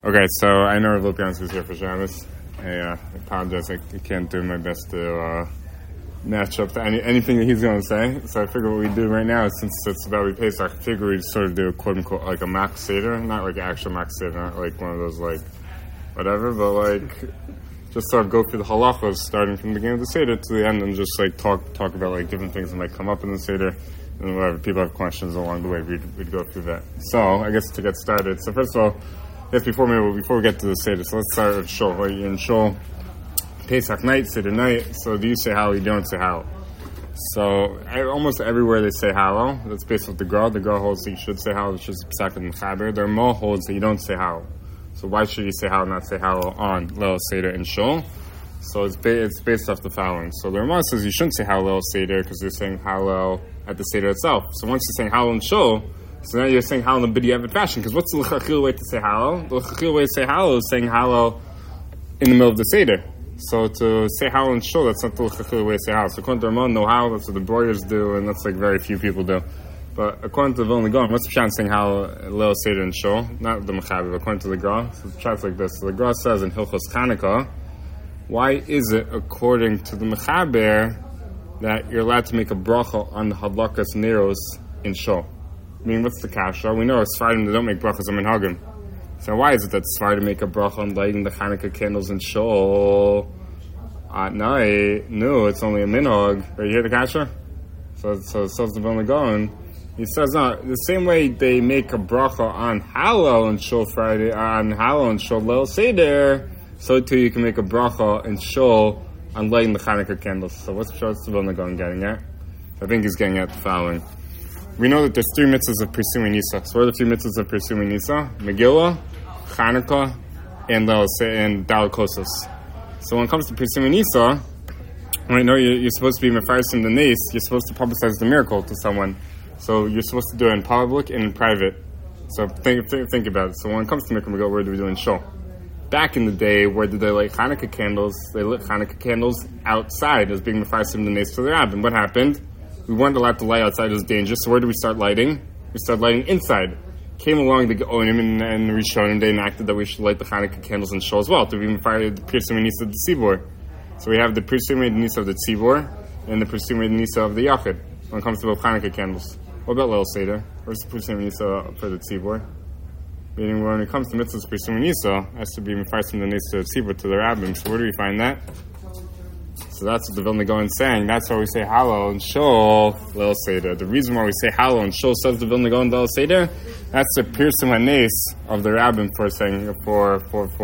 Okay, so I know Rav Lukyansk is here for Shabbos. I apologize, I can't do my best to match up to anything that he's going to say. So I figure what we do right now, since it's about Pesach, I figure we sort of do a quote-unquote like a Max Seder, not like actual Max Seder, not like one of those like whatever, but like just sort of go through the halachos starting from the beginning of the Seder to the end and just like talk about like different things that might come up in the Seder. And whatever people have questions along the way, we'd go through that. So I guess to get started, so first of all, yes, before we get to the Seder, so let's start with Shul. Right? You're in Shul, Pesach night, Seder night. So do you say Hallel? You don't say Hallel. So almost everywhere they say Hallel. That's based off the Gra. The Gra holds that you should say Hallel. It's just Pesach and Mechaber. There are more holds that you don't say Hallel. So why should you say Hallel, not say Hallel on Leil Seder and Shul? So it's based off the following. So the Ramah says you shouldn't say Hallel Seder because you're saying Hallel at the Seder itself. So once you're saying Hallel and Shul, so now you're saying Hallel in a b'diavad fashion. Because what's the l'chachil way to say Hallel? The l'chachil way to say Hallel is saying Hallel in the middle of the Seder. So to say Hallel and Shul, that's not the l'chachil way to say Hallel. So according to Ramah, no Hallel, that's what the Breuers do, and that's like very few people do. But according to the Vilna Gaon, what's the pshat saying Hallel, Leil Seder and Shul? Not the Mechaber, but according to the Gra. So the pshat's like this. So the Gra says in Hilchos Chanukah, why is it, according to the Mechaber, that you're allowed to make a bracha on the Hadlakas Neros in Shul? I mean, what's the kasha? We know Sfardim, they don't make brachas on minhagim. So why is it that Sfardim make a bracha on lighting the Hanukkah candles in Shul at night? No, it's only a minhag. Right, you hear the kasha? So says the Vilna Gaon. He says, no, the same way they make a bracha on Hallel and Shul Friday, on Hallel and Shul Leil Seder, so too you can make a bracha in Shul on lighting the Hanukkah candles. So what's the Vilna Gaon getting at? I think he's getting at the following. We know that there's three mitzvahs of Pirsumei Nisa. So what are the three mitzvahs of Pirsumei Nisa? Megillah, Chanukah, and Daled Kossos. So when it comes to Pirsumei Nisa, I know you're supposed to be mefarsim the nes, you're supposed to publicize the miracle to someone. So you're supposed to do it in public and in private. So think about it. So when it comes to Mikra Megillah, where do we do it in Shul? Back in the day, where did they light Hanukkah candles? They lit Hanukkah candles outside as being mefarsim the nes to the Rabbin. What happened? We weren't allowed to light outside; it was dangerous. So where did we start lighting? We started lighting inside. Came along the Geonim and the Rishonim. They enacted that we should light the Hanukkah candles in Shul as well to be mefarsim the Pirsumei Nisa of the Tzibor. So we have the Pirsumei Nisa of the Tzibor and the Pirsumei Nisa of the Yachid when it comes to both Hanukkah candles. What about Leil Seder? Where's the Pirsumei Nisa for the Tzibor? Meaning when it comes to mitzvahs Pirsumei Nisa, it has to be mefarsim the Nisa of Tzibor to the Rabbim. So where do we find that? So that's what the Vilna Gaon is saying. That's why we say Hallel and Shul Leil Seder. The reason why we say Hallel and Shul, says the Vilna Gaon Leil Seder, that's the Pirsum HaNes of the Rabbim for saying for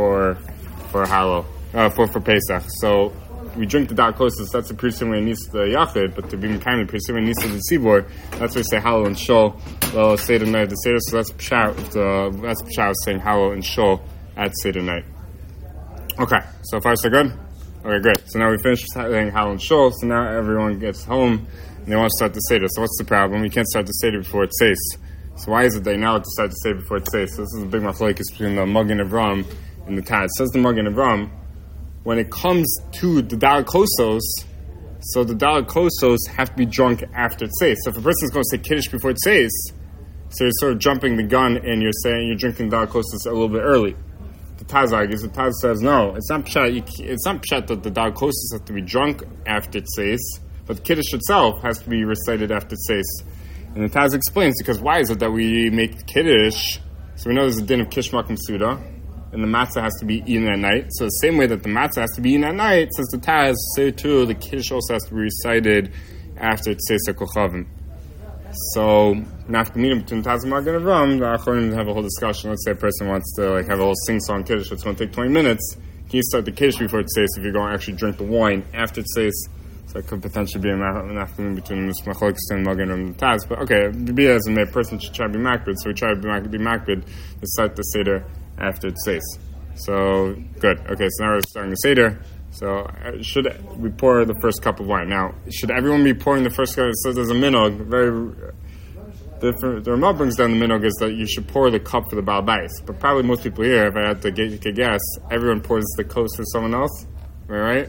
Hallel, for Pesach. So we drink the Daled Kossos, that's the Pirsum HaNes the Yachid, but to be kind of Pirsum HaNes the Tzibor, that's why we say Hallel and Shul Leil Seder night the Seder. So that's Pshat saying Hallel and Shul at Seder night. Okay, so far so good. Okay, great. So now we finished saying Hallel and Shul, so now everyone gets home and they want to start the Seder. So what's the problem? You can't start the Seder before it says. So why is it they now have to start the Seder before it says? So this is a big machlokes between the Magen Avraham and the Taz. It says the Magen Avraham, when it comes to the Daled Kossos, so the Daled Kossos have to be drunk after it says. So if a person's going to say Kiddush before it says, so you're sort of jumping the gun and you're saying you're drinking Daled Kossos a little bit early. The Taz argues. The Taz says no. It's not pshat. It's not pshat that the Daled Kossos have to be drunk after it says, but the Kiddush itself has to be recited after it says. And the Taz explains because why is it that we make Kiddush? So we know there's a din of Kishmak and Suda, and the matzah has to be eaten at night. So the same way that the matzah has to be eaten at night, says the Taz, so too the Kiddush also has to be recited after it says Kochavim. So, nafkamina between Taz and Magen Avraham, the Achronim have a whole discussion. Let's say a person wants to have a whole sing-song Kiddush, it's going to take 20 minutes. Can you start the Kiddush before it says if you're going to actually drink the wine after it says? So it could potentially be a nafkamina between this Machlokes and Magen Avraham and Taz. But okay, be as a person should try to be makbid, so we try to be makbid to start the Seder after it says. So, good. Okay, so now we're starting the Seder. So, should we pour the first cup of wine? Now, should everyone be pouring the first cup? So there's a minog, very different. The Ramah brings down the minog is that you should pour the cup for the Baal Bais. But probably most people here, if I had to guess, everyone pours the kos for someone else. Am I right?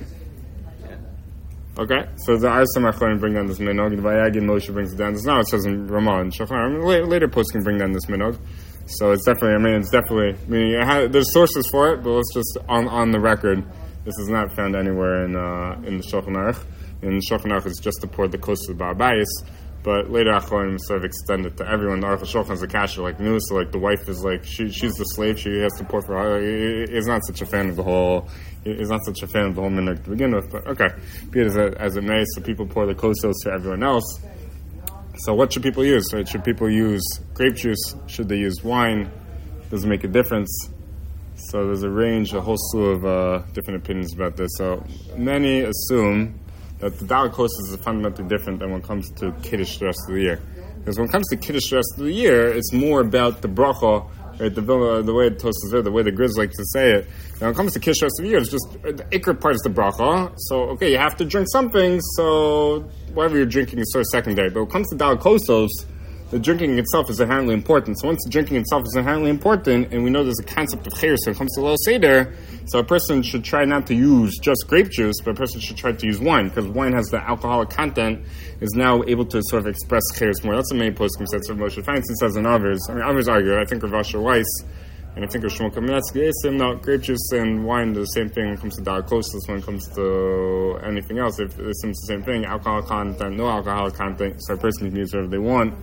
Okay, so the Arsam Achronim bring down this minog, and Vayagin Moshe brings it down. This now it says in Ramah and Shachar. Later posts can bring down this minog. So it's definitely. There's sources for it, but let's just on the record. This is not found anywhere in the Shulchan Aruch. In Shulchan Aruch, it's just to pour the kos of Ba'abayis. But later Achronim sort of extend it to everyone. The Aruch HaShulchan is a kasher like new, so like the wife is like she's the slave. She has to pour for her. He's not such a fan of the whole. He's not such a fan of the whole minhag to begin with. But okay, be it as it may. So people pour the kosos to everyone else. So what should people use? Right? Should people use grape juice? Should they use wine? Does it make a difference? So there's a whole slew of different opinions about this. So many assume that the Daled Kossos is fundamentally different than when it comes to Kiddush the rest of the year. Because when it comes to Kiddush the rest of the year, it's more about the bracha, right? The way the toast is there, the way the Grizz like to say it. And when it comes to Kiddush the rest of the year, it's just, the ikr part is the bracha. So, okay, you have to drink something, so whatever you're drinking is sort of secondary. But when it comes to Daled Kossos, the drinking itself is inherently important. So once the drinking itself is inherently important, and we know there's a concept of chayr, so when it comes to Leil Seder, so a person should try not to use just grape juice, but a person should try to use wine, because wine has the alcoholic content, is now able to sort of express chayr more. That's the main poskim said. So Moshe Feinstein says in others. Others argue. I think of Asher Weiss, and I think of Shmuel Kamenetsky. They say no, grape juice and wine do the same thing when it comes to Daled Kossos. When it comes to anything else, it seems the same thing. Alcoholic content, no alcoholic content, so a person can use whatever they want.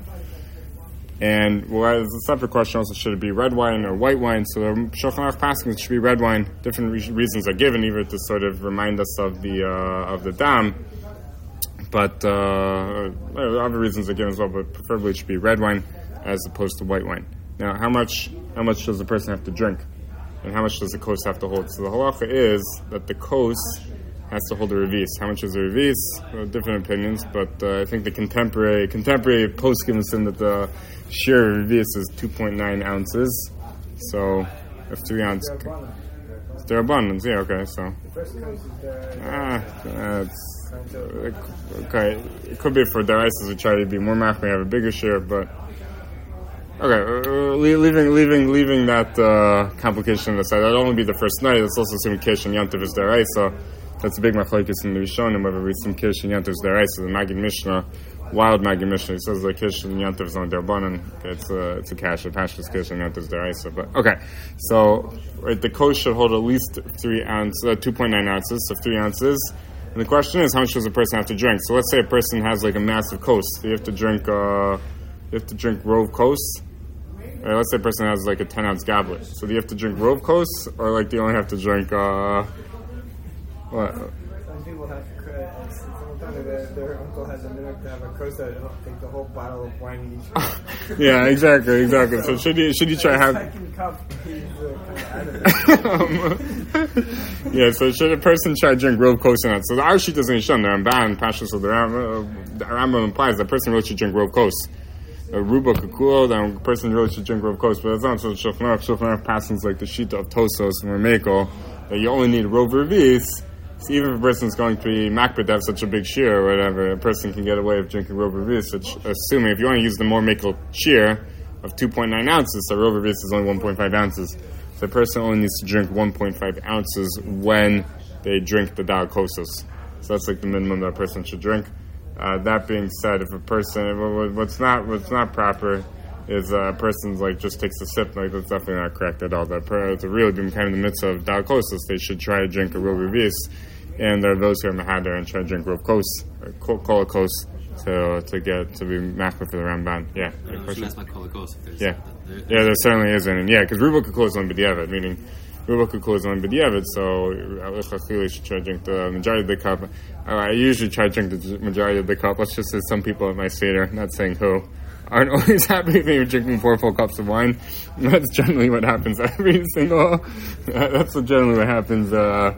And there's a separate question also, should it be red wine or white wine? So Shulchan Aruch paskin, it should be red wine. Different reasons are given, either to sort of remind us of the dam, but other reasons are given as well, but preferably it should be red wine as opposed to white wine. Now, how much does the person have to drink? And how much does the kos have to hold? So the halacha is that the kos has to hold a revis. How much is a revis? Well, different opinions, but I think the contemporary poskim is in that the share of revis is 2.9 ounces. So if 3 ounces, it's their abundance. Yeah, okay. So okay. It could be for deraisas we try to be more mach. We have a bigger share, but okay. Leaving that complication aside, that'll only be the first night. It's also assuming Kiddush and Yantiv is deraisa. That's a big machlokes in the Rishonim, whether we some Kiddush and Yantiv is deraisa. The Maggid Mishnah, wild Maggid Mishnah, he says that Kiddush and Yantiv is on derbanan. It's a kasha. Pashtus Kiddush and Yantiv is deraisa. But okay, so right, the kos should hold at least 2.9 ounces, so 3 ounces. And the question is, how much does a person have to drink? So let's say a person has like a massive kos. So you have to drink rov kos. Right, let's say a person has like a 10-ounce goblet. So do you have to drink rov kos, or like do you only have to drink what? Some people have their uncle has a minute to have a kosa and take the whole bottle of wine each. Yeah, exactly. So should you try have? Second cup, he's kind of out of it. Yeah, so should a person try to drink rov kos or not? So the Arshit doesn't shun the Ramban, Pasha, so the Rambam implies that person really should drink rov kos. Ruba Kakulo, that a person really should drink rov kos, but that's not so Shulchan Aruch. Shulchan Aruch passes like the Shita of Tosos and Rameko, that you only need rov revis. So even if a person is going to be makbid to have such a big shear or whatever, a person can get away with drinking rov revis, which, assuming if you want to use the more makel shear of 2.9 ounces, so rov revis is only 1.5 ounces. So a person only needs to drink 1.5 ounces when they drink the Daled Kossos. So that's like the minimum that a person should drink. That being said, if a person, what's not proper is a person's like just takes a sip, like that's definitely not correct at all. That it's a really good kind of the mitzvah of Daled Kossos. They should try to drink a rov revis, and there are those who are mahader and try to drink rov kos, kol kos, to be machmer for the Ramban. Yeah. That's my kol kos. Yeah, there certainly isn't, and yeah, because ruba kol is on b'diavad, meaning ruba kol is on b'diavad. So you should try to drink the majority of the cup. I usually try to drink the majority of the cup. Let's just say some people at my seder, not saying who, aren't always happy if you're drinking 4 full cups of wine. That's generally what happens every single. That's generally what happens.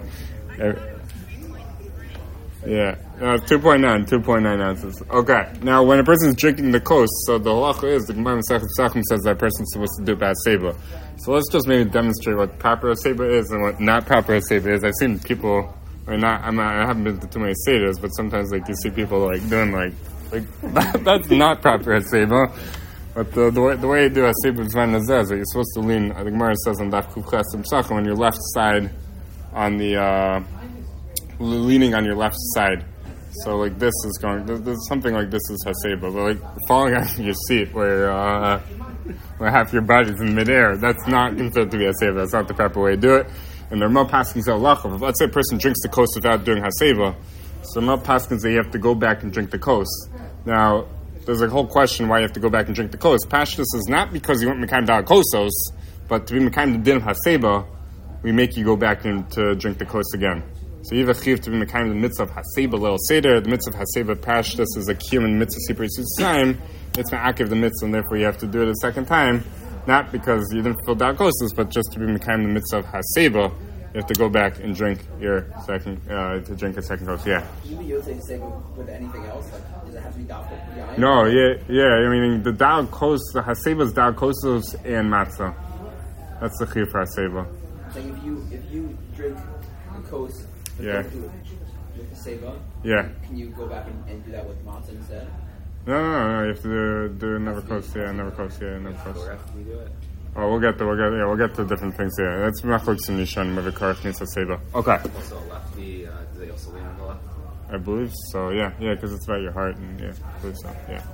Yeah, 2.9 ounces. Okay, now when a person is drinking the kos, so the halacha is, the Gemara Masechet Pesachim says that person is supposed to do bad seba. So let's just maybe demonstrate what proper seba is and what not proper seba is. I've seen people, I haven't been to too many seders, but sometimes like you see people like doing like that's not proper seba. But the way you do a seba is that you're supposed to lean. The Gemara says on Daf Kufches Pesachim on your left side, on the leaning on your left side. So like this is going, there's something like this is haseba, but like falling on your seat where where half your body's in midair. That's not considered to be haseva. That's not the proper way to do it. And the Ramah Paskins halacha. Let's say a person drinks the kos without doing haseva. So Ramah Paskins say you have to go back and drink the kos. Now, there's a whole question why you have to go back and drink the kos. Pashtus is not because you want mekayim dal kosos, but to be mekayim the din of haseba, we make you go back and to drink the kos again. So you have a chiv to be mekayim the mitzvah of haseba leil seder. The mitzvah of haseba pashtus is a kiyum in mitzvah sipur time. It's ma'akiv the mitzvah, and therefore you have to do it a second time, not because you didn't fulfill dal kosos, but just to be mekayim the mitzvah of haseba. You have to go back and drink your second, to drink a second kos. Yeah. Can you be using haseba with anything else? Like, does it have to be dal kosos? No, yeah. I mean, the dal kos, the haseba is dal kosos and matzah. That's the chiv for haseba. So if you drink the kos, but don't do it with haseba, can you go back and do that with matzah instead? No. You have to do never kos. Yeah, never kos. Never kos. Or after we do it. Oh, we'll get to different things. Yeah, that's machlokes in Nishan. Maybe karach needs haseba. Okay. Also, lefty. Do they also lean on the left? I believe so. Yeah, because it's about your heart, and I believe so. Yeah.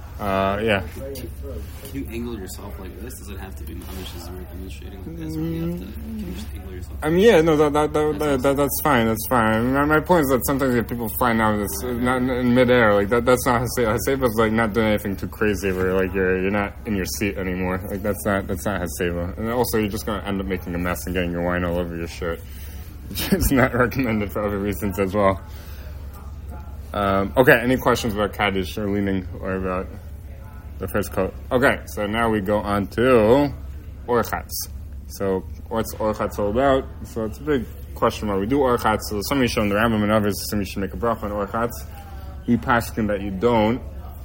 Can you angle yourself like this? Does it have to be mamish as we're demonstrating like this, or do you have to? Can you just angle yourself? I mean, that's fine. That's fine. My point is that sometimes people fly now this not in midair. Like that's not haseba. Haseba is like not doing anything too crazy where like you're not in your seat anymore. Like that's not haseba. And also you're just gonna end up making a mess and getting your wine all over your shirt, which is not recommended for other reasons as well. Okay, any questions about Kaddish or leaning or about the first coat? Okay, so now we go on to Orchatz. So what's Orchatz all about? So it's a big question why we do Orchatz. So somebody shown the Rambam and others, somebody should make a bracha on Orchatz. We paskin that you don't.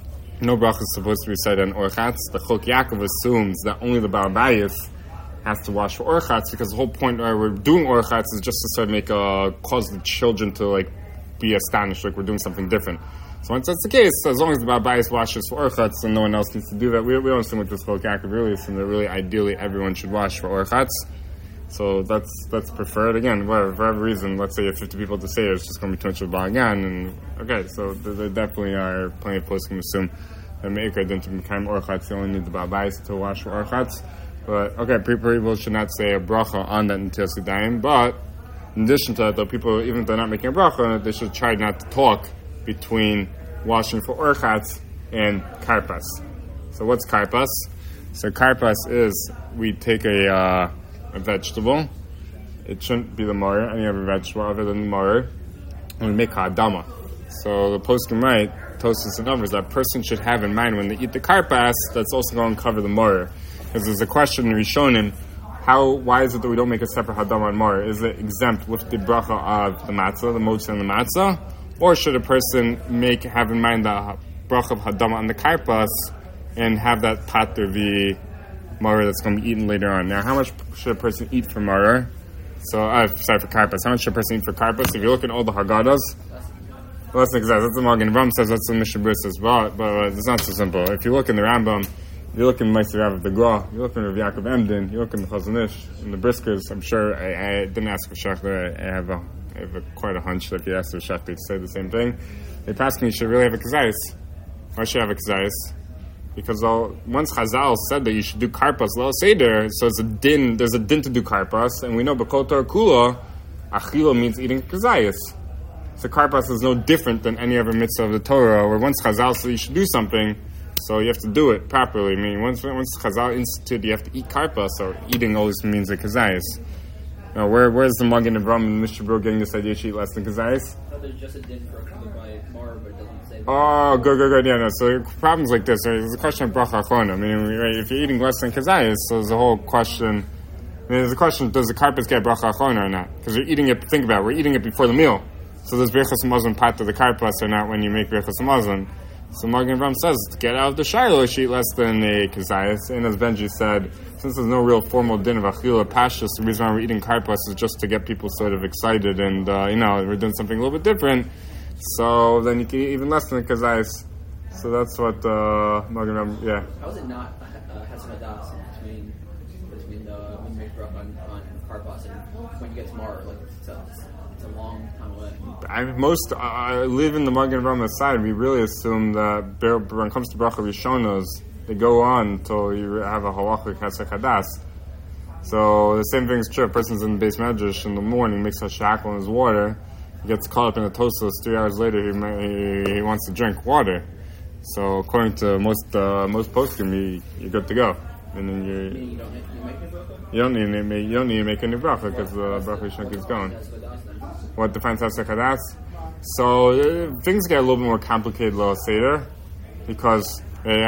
No bracha is supposed to be said on Orchatz. The Chok Yaakov assumes that only the Baal Bayis has to wash for Orchatz because the whole point why we're doing Orchatz is just to sort of make cause the children to like be astonished, like we're doing something different. So once that's the case, as long as the Baal Bayis washes for Orchatz and no one else needs to do that, we don't assume with this Chok Yaakov really assume that really ideally everyone should wash for Orchatz. So that's preferred. Again, whatever, for whatever reason, let's say you have 50 people to say it's just going to be too much of a balagan, and okay, so there definitely are plenty of poskim assume that Me'ikar didn't become Orchatz, you only need the Baal Bayis to wash for Orchatz. But okay, people should not say a bracha on that until Sidayim, but in addition to that, though, people, even if they're not making a bracha on it, they should try not to talk between washing for Orchatz and karpas. So what's karpas? So karpas is, we take a vegetable. It shouldn't be the maror, any other vegetable other than the maror, and we make ha'adama. So the poskim write, Tosfos and others, that person should have in mind when they eat the karpas, that's also going to cover the maror. Because there's a question in Rishonim, why is it that we don't make a separate hadama and maror? Is it exempt with the bracha of the matzah, the motzah and the matzah? Or should a person have in mind the bracha of hadama on the karpas and have that pater the maror that's going to be eaten later on? Now, how much should a person eat for maror? For karpas. How much should a person eat for karpas? If you look at all the Haggadahs, well, that's exactly. That's the Magen Avraham says, that's the Mishnah Berurah says, but it's not so simple. If you look in the Rambam, you look in the Meister Rav of the Gra, you look in Rav Yaakov Emden, you look in the Chazon Ish, in the Briskers. I'm sure I didn't ask for Shechter. I have quite a hunch that if you ask for Shechter, to say the same thing. They ask me, you should really have a Kazayis. Why should you have a Kazayis? Because once Chazal said that you should do karpas lo seder, so there's a din to do karpas, and we know B'kol Torah Kula, achila means eating Kazayis. So karpas is no different than any other mitzvah of the Torah, where once Chazal said you should do something, so you have to do it properly. I mean, once Chazal instituted, you have to eat karpas, so eating always means a kazayis. Now, where's the Magen Avraham and Mishnah Berurah getting this idea you should eat less than kazayis? No, there's just a din for by maror, but it doesn't say. Oh, good. Yeah, no. So problems like this. There's a question of bracha achona. I mean, if you're eating less than kazayis, so there's a whole question. There's a question: does the karpas get bracha achona or not? Because you're eating it. Think about it. We're eating it before the meal. So does brechas hamazon part of the karpas or not when you make brechas hamazon? So Magen Avraham says, to get out of the shiloh, she eat less than a kazayas. And as Benji said, since there's no real formal din of achila pashtus, the reason why we're eating karpas is just to get people sort of excited and, we're doing something a little bit different. So then you can eat even less than a kazayas. So that's what Magen Avraham, yeah. How is it not hesamadas between the when you make bracha on karpas and when you get to maror? Like, it's a long time away. I live in the Magen Avraham side. We really assume that when it comes to bracha rishonos, they go on until you have a halachic hesek hadas. So the same thing is true. A person's in the base medrash in the morning, makes a shackle in his water, he gets caught up in a tosos. 3 hours later, he wants to drink water. So according to most poskim, you're good to go. And then You don't make the bracha? you don't need to make any bracha because the bracha shouldn't keep going. That's what that's then. What defines hesek hadas? So things get a little bit more complicated, lo seder, because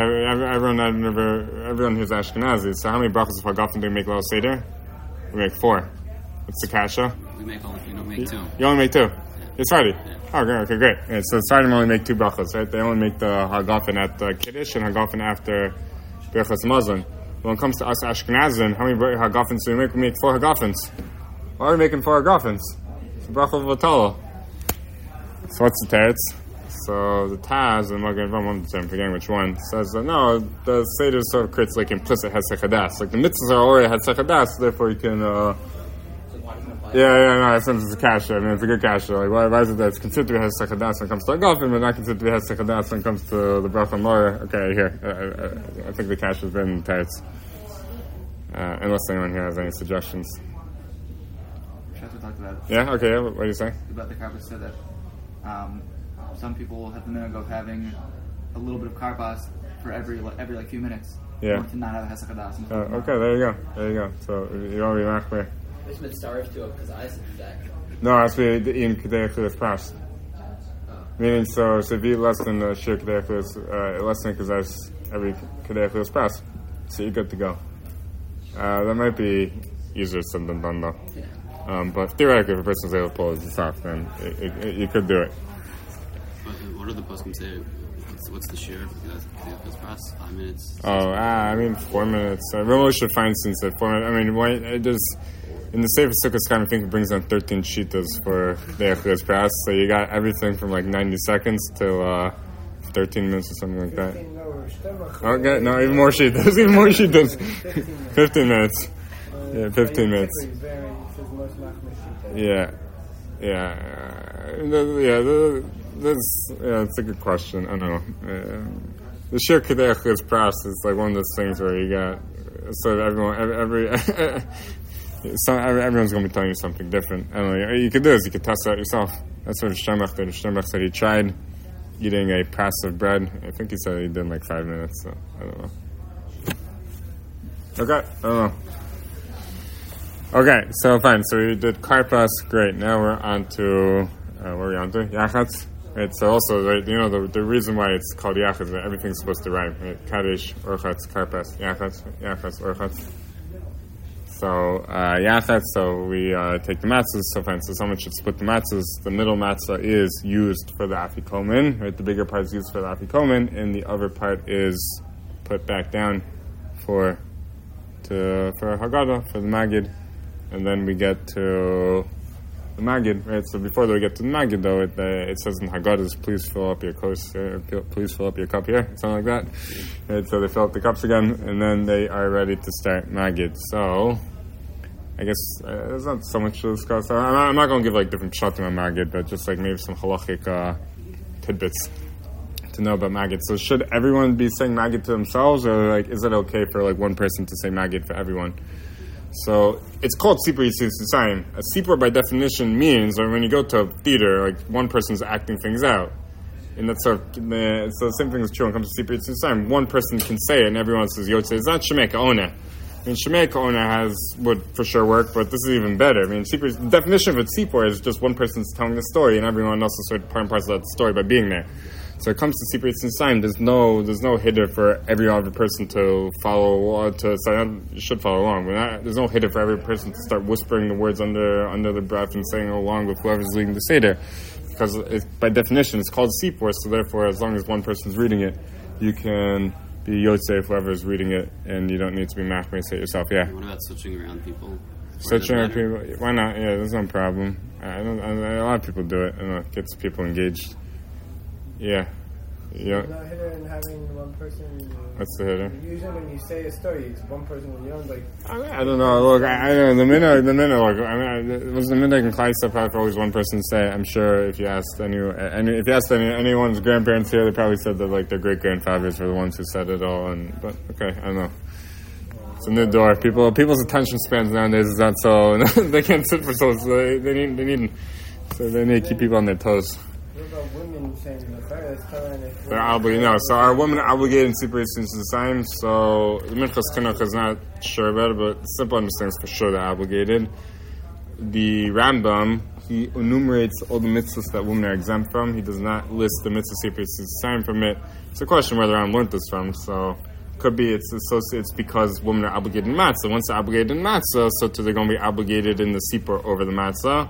everyone here's Ashkenazi. So how many brachas of hagafen do we make lo seder? We make 4. What's the kasha? We make only, you don't make 2. You only make 2. It's Friday. Oh, okay, great. Yeah, so Friday only make 2 brachas, right? They only make the hagafen at Kiddush and hagafen after Birchas Mazon. When it comes to us Ashkenazim, how many hagafens do we make? We make 4 hagafens. Why are we making 4 hagafens? It's a bracha of Vatala. So what's the teretz? So the Taz, and I'm forgetting which one, says that no, the Seder sort of creates like implicit hesek hadas. Like the mitzvahs are already hesek hadas, therefore you can. So why doesn't it apply? No, it's a kasha. I mean, it's a good kasha. Like why is it that it's considered to be hesek hadas when it comes to hagafen, but not considered to be hesek hadas when it comes to the bracha mora? Okay, here. I think the kasha has been teretz. Unless anyone here has any suggestions. We talked about Yeah. Okay. Yeah, what do you say? about the karpas said that some people have the minhag of having a little bit of karpas for every like few minutes. Yeah. To not have hesek hadas. Okay. There you go. So you don't be machmir. Which mitzaref to it because I said that. No, it has to be in Kedei Achilas Pras. Meaning, so if you eat less than the Shir Kedei Achilas, less than Kedei every Kedei Achilas Pras, so you're good to go. That might be easier said than done, though. Yeah. But theoretically, if a person's able to pull his off, then you could do it. What do the poskim say? What's the share? Because past 5 minutes. I mean, 4 minutes. Everyone should find since at 4 minutes. I mean, why it just in the Sefer Sukkos kind of thing it brings down 13 shitas for the Achilas Pras. So you got everything from like 90 seconds till 13 minutes or something like that. Okay, no, even more shitas. Even more shitas. 15 minutes. Yeah, 15 minutes. Yeah. It's a good question. I don't know. The Shir Kedei Achilas Pras is like one of those things where you got so everyone's going to be telling you something different. I don't know. You could do is you could test it out yourself. That's what Shemach did. Shemach said he tried eating a pras of bread. I think he said he did in like 5 minutes. So I don't know. Okay, I don't know. Okay, so fine. So we did karpas. Great. Now we're on to what are we on to? Yachatz. Right. So also, the reason why it's called yachatz is that everything's supposed to rhyme. Right? Kaddish, orchatz, karpas, yachatz, orchatz. So yachatz. So we take the matzahs. So fine. So someone should split the matzahs. The middle matzah is used for the afikomen. Right. The bigger part is used for the afikomen, and the other part is put back down for Haggadah, for the Magid. And then we get to the Magid, right? So before we get to the Magid, though, it says in Haggadahs, please fill up your please fill up your cup here, something like that. Right? So they fill up the cups again, and then they are ready to start Magid. So I guess there's not so much to discuss. I'm not going to give like different shatim on Magid, but just like maybe some halachic tidbits to know about Magid. So should everyone be saying Magid to themselves, or like is it okay for like one person to say Magid for everyone? So it's called Sipur Yitzis Yisayim. A Sipur by definition means that when you go to a theater, like one person's acting things out. And that's so the same thing is true when it comes to Sipur Yitzis Yisayim. One person can say it and everyone says Yotzei. It's not Shemei Ka'oneh. I mean, Shemei Ka'oneh would for sure work, but this is even better. I mean, the definition of a Sipur is just one person's telling the story and everyone else is sort of part and parcel of that story by being there. So it comes to Sipur Yitzis Yisayim, there's no hitter for every other person to follow, you should follow along, but there's no hitter for every person to start whispering the words under the breath and saying along with whoever's leading the Seder. Because by definition, it's called Sipur, so therefore, as long as one person's reading it, you can be Yotzei if whoever's reading it, and you don't need to be Machmir, say it yourself, yeah. What about switching around people? Switching around people, why not? Yeah, there's no problem. A lot of people do it, and it gets people engaged. Yeah. Yeah. There's no hitter in having one person. What's the hitter? Usually when you say a story, it's one person. You don't like. I don't know. Look, I know the minute. Look, I mean, it was the minute in Klai stuff. Probably always one person to say. I'm sure if you asked anyone's grandparents here, they probably said that like their great grandfathers were the ones who said it all. But okay, I don't know. It's a new door. People's attention spans nowadays is not so. They can't sit for so. They need to keep people on their toes. What about women saying the first telling if They're obligated. No, so are women obligated in Sipur Yitzis the same? So the Minchas Chinuch is not sure about it, but simple understanding is for sure they're obligated. The Rambam, he enumerates all the mitzvahs that women are exempt from. He does not list the mitzvah Sipur Yitzis the same from it. It's a question where the Rambam learned this from. So could be it's because women are obligated in matzah. Once they're obligated in matzah, so too they're going to be obligated in the Sipur over the matzah.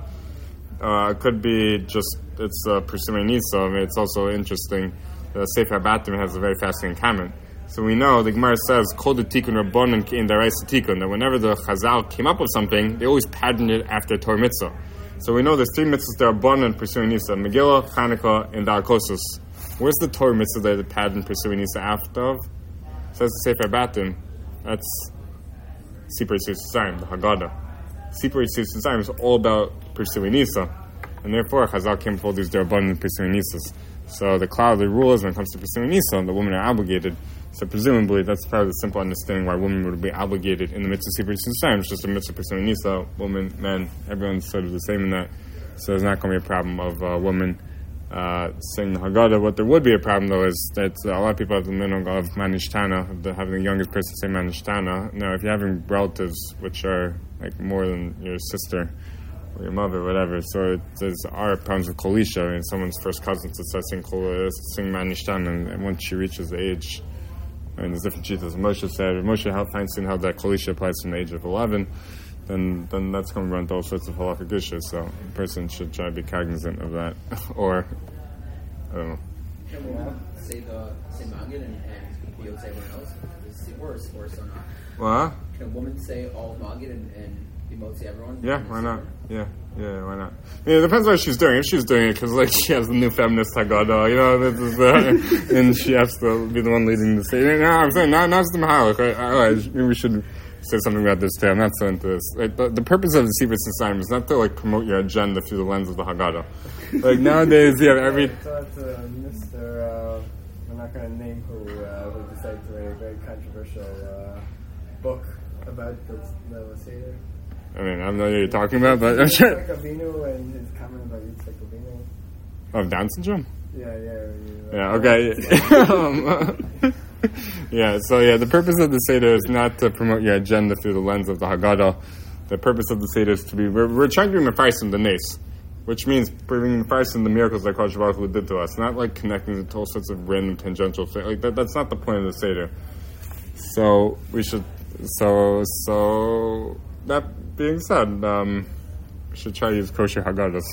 It could be just it's pursuing nisa. I mean, it's also interesting. The Sefer Batim has a very fascinating comment. So we know the Gemara says kol the tikkun rabbanan ki in daraisa tikkun, that whenever the Chazal came up with something, they always patterned it after Torah mitzvah. So we know there's three mitzvahs that are rabbanan pursuing nisa: Megillah, Chanukah, and Dar Kosos. Where's the Torah mitzvah that the pattern pursuing nisa after? Says the Sefer Batim. That's Sipur Yitzis Yisayim, the Haggadah. Sipur Yitzis Yisayim is all about pursuing nisa, and therefore Chazal came for all these derabbanan pursuing nisas. So the rule is when it comes to pursuing nisa, the women are obligated. So presumably that's probably the simple understanding why women would be obligated in the mitzvah Sipur Yitzis Yisayim. It's just a mitzvah pursuing nisa. Women, men, everyone's sort of the same in that. So there's not going to be a problem of women saying the Haggadah. What there would be a problem though is that a lot of people have the minhag of manishtana, having the youngest person say manishtana. Now, if you're having relatives which are like more than your sister or your mother, whatever, so there are problems with kolisha. I mean, someone's first cousin to start sing manishtana, and once she reaches the age, I mean, there's different chitas. Moshe said, Moshe Feinstein held that kolisha applies from the age of 11. Then that's going to run to all sorts of halakha gishas. So a person should try to be cognizant of that, or I don't know. Can women say Magid and be able to say everyone else? Is it worse or so not? What? Can a woman say all Magid and be able to say everyone? Yeah, why not? Yeah, why not? I mean, it depends on what she's doing. If she's doing it because like she has the new feminist Haggadah, this is and she has to be the one leading the state. No, I'm saying not the Mahalach. Maybe we should say something about this too. I'm not so into this. Like, the purpose of the Sipur Yitzis Yisayim is not to like promote your agenda through the lens of the Haggadah. Like nowadays, you have every. Mr. I'm not going to name who decided to write a very controversial book about the Seder. I mean, I don't know what you're talking about, but I'm sure. Yitzhak Avinu and his comment about Yitzhak Avinu. Of Down syndrome? Yeah. Okay. The purpose of the Seder is not to promote your agenda through the lens of the Haggadah. The purpose of the Seder is to be, we're trying to be mefarsim the nes, which means bringing mefarsim the miracles that Kodesh Baruch Hu did to us, not like connecting it to all sorts of random tangential things. Like that's not the point of the Seder. So we should, so that being said, we should try to use kosher Haggadahs.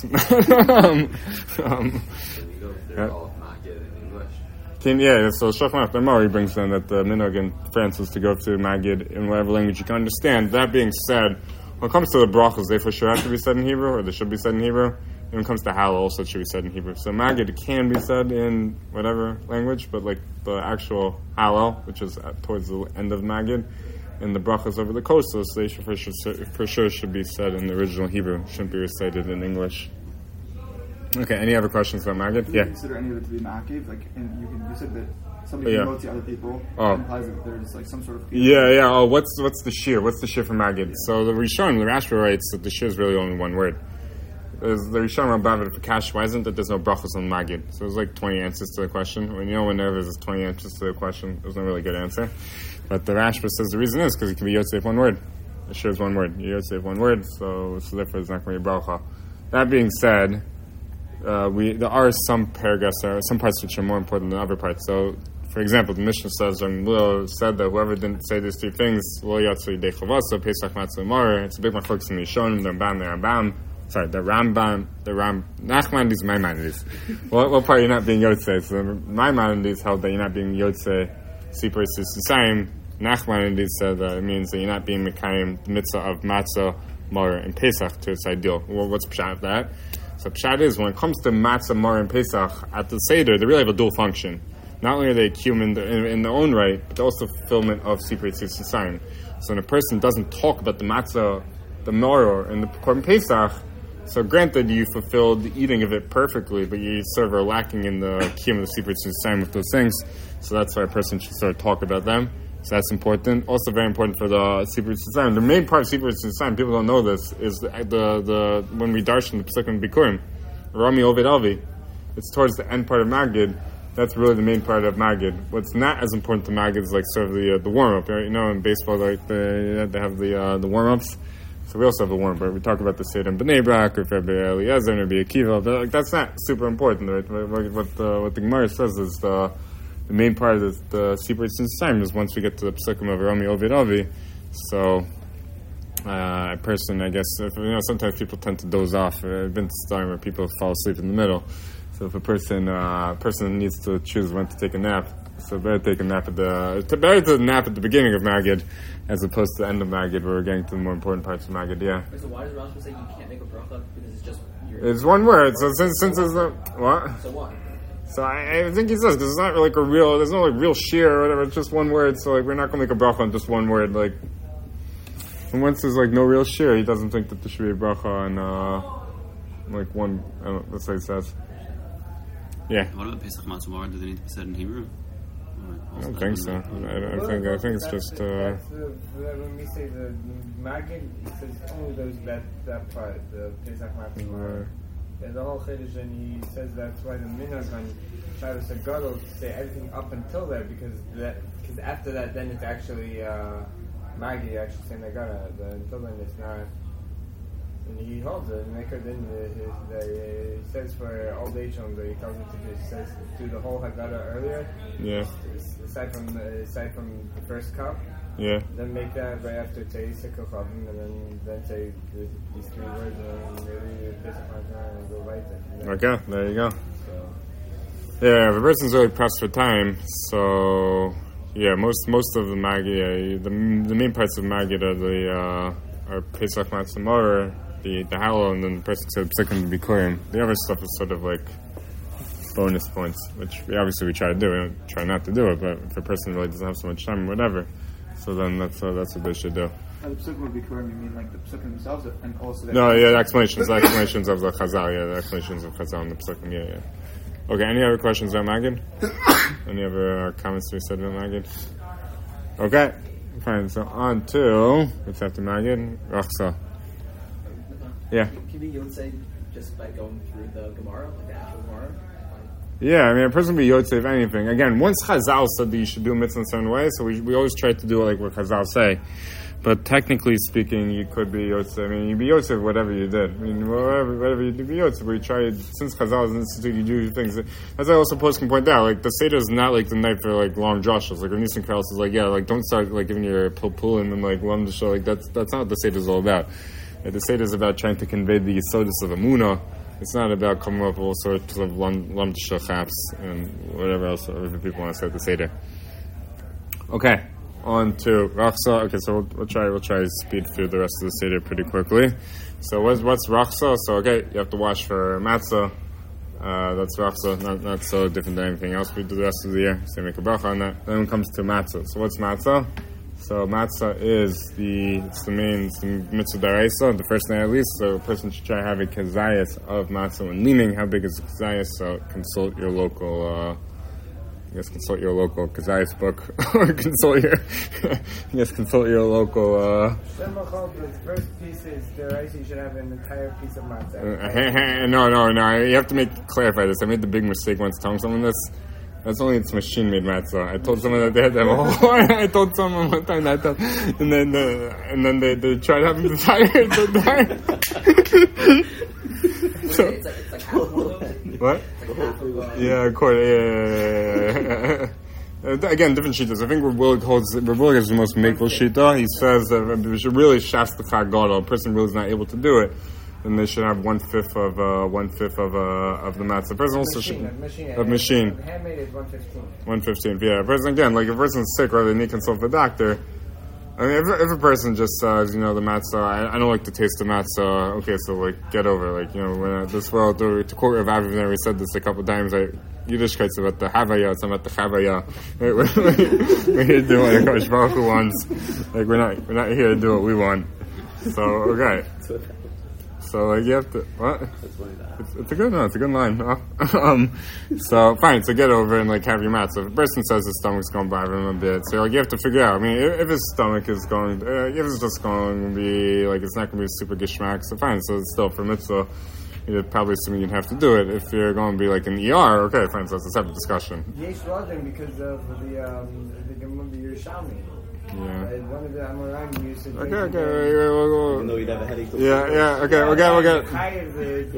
So Shachman Mari brings down that the minhag in France is to go to Magid in whatever language you can understand. That being said, when it comes to the brachos, they for sure have to be said in Hebrew, or they should be said in Hebrew. And when it comes to Hallel, also it should be said in Hebrew. So Magid can be said in whatever language, but like the actual Hallel, which is towards the end of Magid, and the brachos over the kossos, they for sure should be said in the original Hebrew. Shouldn't be recited in English. Okay, any other questions about Magid? Do you consider any of it to be makiv? Like, you said that somebody promotes to other people. Oh. Implies that there's like some sort of. Oh, what's the shir? What's the shir for Magid? So the Rishon, the Rashba writes that the shir is really only one word. There's the Rishon Rabbavid for Kash. Why isn't that there's no brachos on Magid? So there's like 20 answers to the question. Whenever there's 20 answers to the question, there's no really good answer. But the Rashba says the reason is because it can be Yotzei one word. The shir is one word. Yotzei one word, so therefore there's not going to be bracha. That being said, there are some paragraphs, some parts which are more important than other parts. So, for example, the Mishnah says, said that whoever didn't say these two things, it's a big machlokas in the Rishonim, the Rambam, Nachmanides, Maimonides. What part are you not being Yotzei? So Maimonides held that you're not being Yotzei, Sipur Yitzis Yisayim. Nachmanides said that it means that you're not being Mekayim, the mitzvah of Matzah, Mar, and Pesach to its ideal. Well, what's pshat of that? So pshat is, when it comes to Matzah, Mar, and Pesach, at the Seder, they really have a dual function. not only are they kiyum in their own right, but also fulfillment of Sipur Tzitz Yisayim. So when a person doesn't talk about the matzah, the maror, and the Korban Pesach, so granted you fulfilled the eating of it perfectly, but you sort of are lacking in the kiyum of the Sipur Tzitz Yisayim with those things. So that's why a person should sort of talk about them. So that's important. Also very important for the Sipur Tzitz Yisayim. The main part of Sipur Tzitz Yisayim, people don't know this, is the when we darshan the Pesukim Bikurim, Rami Ovid Avi, it's towards the end part of Magid. That's really the main part of Magid. What's not as important to Magid is like sort of the warm-up, right? You know, in baseball, like they have the warm-ups. So we also have the warm-up, right? We talk about the Seder in Bnei Brak, or Rabbi Eliezer, and Rabbi Akiva, but like, that's not super important, right? What the Gemara says is the main part of the Sipur Tzitz Yisayim is once we get to the Pesukim of Rami Ovid Avi. So, a person, I guess, sometimes people tend to doze off. I've been to a time where people fall asleep in the middle. So if a person needs to choose when to take a nap, so better take a nap at the beginning of Magid, as opposed to the end of Magid, where we're getting to the more important parts of Magid. Yeah. So why does Rambam say you can't make a bracha because it's just it's one word. So since it's what? So what? So I think he says because it's not like there's no like real shear or whatever. It's just one word. So like we're not gonna make a bracha on just one word. Like, and once there's like no real shear, he doesn't think that there should be a bracha on like one. That's what he says. Yeah. What about Pesach Matzah? Do they need to be said in Hebrew? I don't think so. I think it's just. When we say the Magid, it says only those that part, the Pesach Matzah. There's a whole chiddush, and he says that's why the minhag on Shabbos Hagadol to say everything up until there, because after that, then it's actually Magid actually saying Nagara. Until then, it's not. And he holds it, and he says for old age homes that he tells him to just do the whole Haggadah earlier. Yeah. Aside from the first cup. Yeah. Then make that right after Teisik Chavim, and then say these three words, and then really and go right there. Okay, there you go. So. Yeah, if a person's really pressed for time, so yeah, most of the Magid, the main parts of Magid are Pesach Matzah Maror, the Hallel, and then the person said Pesukim Bikurim. The other stuff is sort of like bonus points, which we try to do. We don't try not to do it, but if a person really doesn't have so much time or whatever, so then that's what they should do. The Pesukim Bikurim, you mean like the Pesukim themselves, and also the the explanations of the Chazal, the explanations of Chazal and the Pesukim, yeah. Okay, any other questions about Magid? Any other comments to be said about Magid? Okay, fine. So on to what's after Magid? Rachsa. Yeah. Can you would say just by going through the Gemara, like the actual Gemara? Yeah, I mean, a person can be Yotzei of anything. Again, once Chazal said that you should do a mitzvah in a certain way, so we always try to do like what Chazal say. But technically speaking, you could be Yotzei. I mean, you be Yotzei of whatever you did. I mean, whatever you do, be Yotzei. But you try, since Chazal is an institute, you do things. As I also can point out, like, the Seder is not like the night for like long drashas. Like, Nissen Krauss is like, yeah, like, don't start like giving your pulpulim and like Lam D'Shah. Like, that's not what the Seder is all about. The Seder is about trying to convey the Yesodus of Emunah. It's not about coming up with all sorts of Lam D'Shah chaps and whatever else people want to say at the Seder. Okay, on to Rachsa. Okay, so we'll try to speed through the rest of the Seder pretty quickly. So what's Rachsa? So okay, you have to wash for matzah. That's Rachsa, not so different than anything else we do the rest of the year. So make a bracha on that. Then it comes to matzah. So what's matzah? So matzah is the mitzvah daraisa, the first night at least. So a person should try to have a kazayas of matzah when leaning. How big is a kazayas? So consult your local kazayas book, or consult your local. The first piece is daraisa. You should have an entire piece of matzah. No. You have to clarify this. I made the big mistake once telling someone this. That's only it's machine-made matzah. I told someone that they had to have a whole. I told someone one time that, and then they tried to have the entire. So, it's like half of those. What? Like half of yeah, of course. Yeah. Again, different shitas. I think Rav has the most makel shita. He says that we should really shas the chag gadol. A person really is not able to do it, then they should have 1/5 of the matzah. The person also should machine. Handmade is 1/15. 1/15. Yeah. A person again, like if a person's sick or they need to consult the doctor. I mean, if a person just says, you know, the matzah, I don't like the taste of matzah, okay, so, like, get over it. Like, you know, when this world, to quote Rav Aviv, we said this a couple of times, like, Yiddishkeit is about the Havaya, it's not about the Chavaya. Right? We're here to do what Hakadosh Baruch Hu wants. Like, we're not here to do what we want. So, okay. So, like, you have to, what? It's a good line. So, fine, so get over it and, like, have your matzah. If a person says his stomach's going to bother him a bit, so, like, you have to figure out. I mean, if his stomach is going, if it's just going to be, like, it's not going to be a super gishmak, so fine, so it's still for mitzvah. You're probably assuming you'd have to do it. If you're going to be, like, an ER, okay, fine, so that's a separate discussion. Yesh Rodin because of the Yerushalmi. Yeah. One of the Amoraim used to Okay. Even though you'd have a headache. Yeah, okay, we'll get. Chayiv,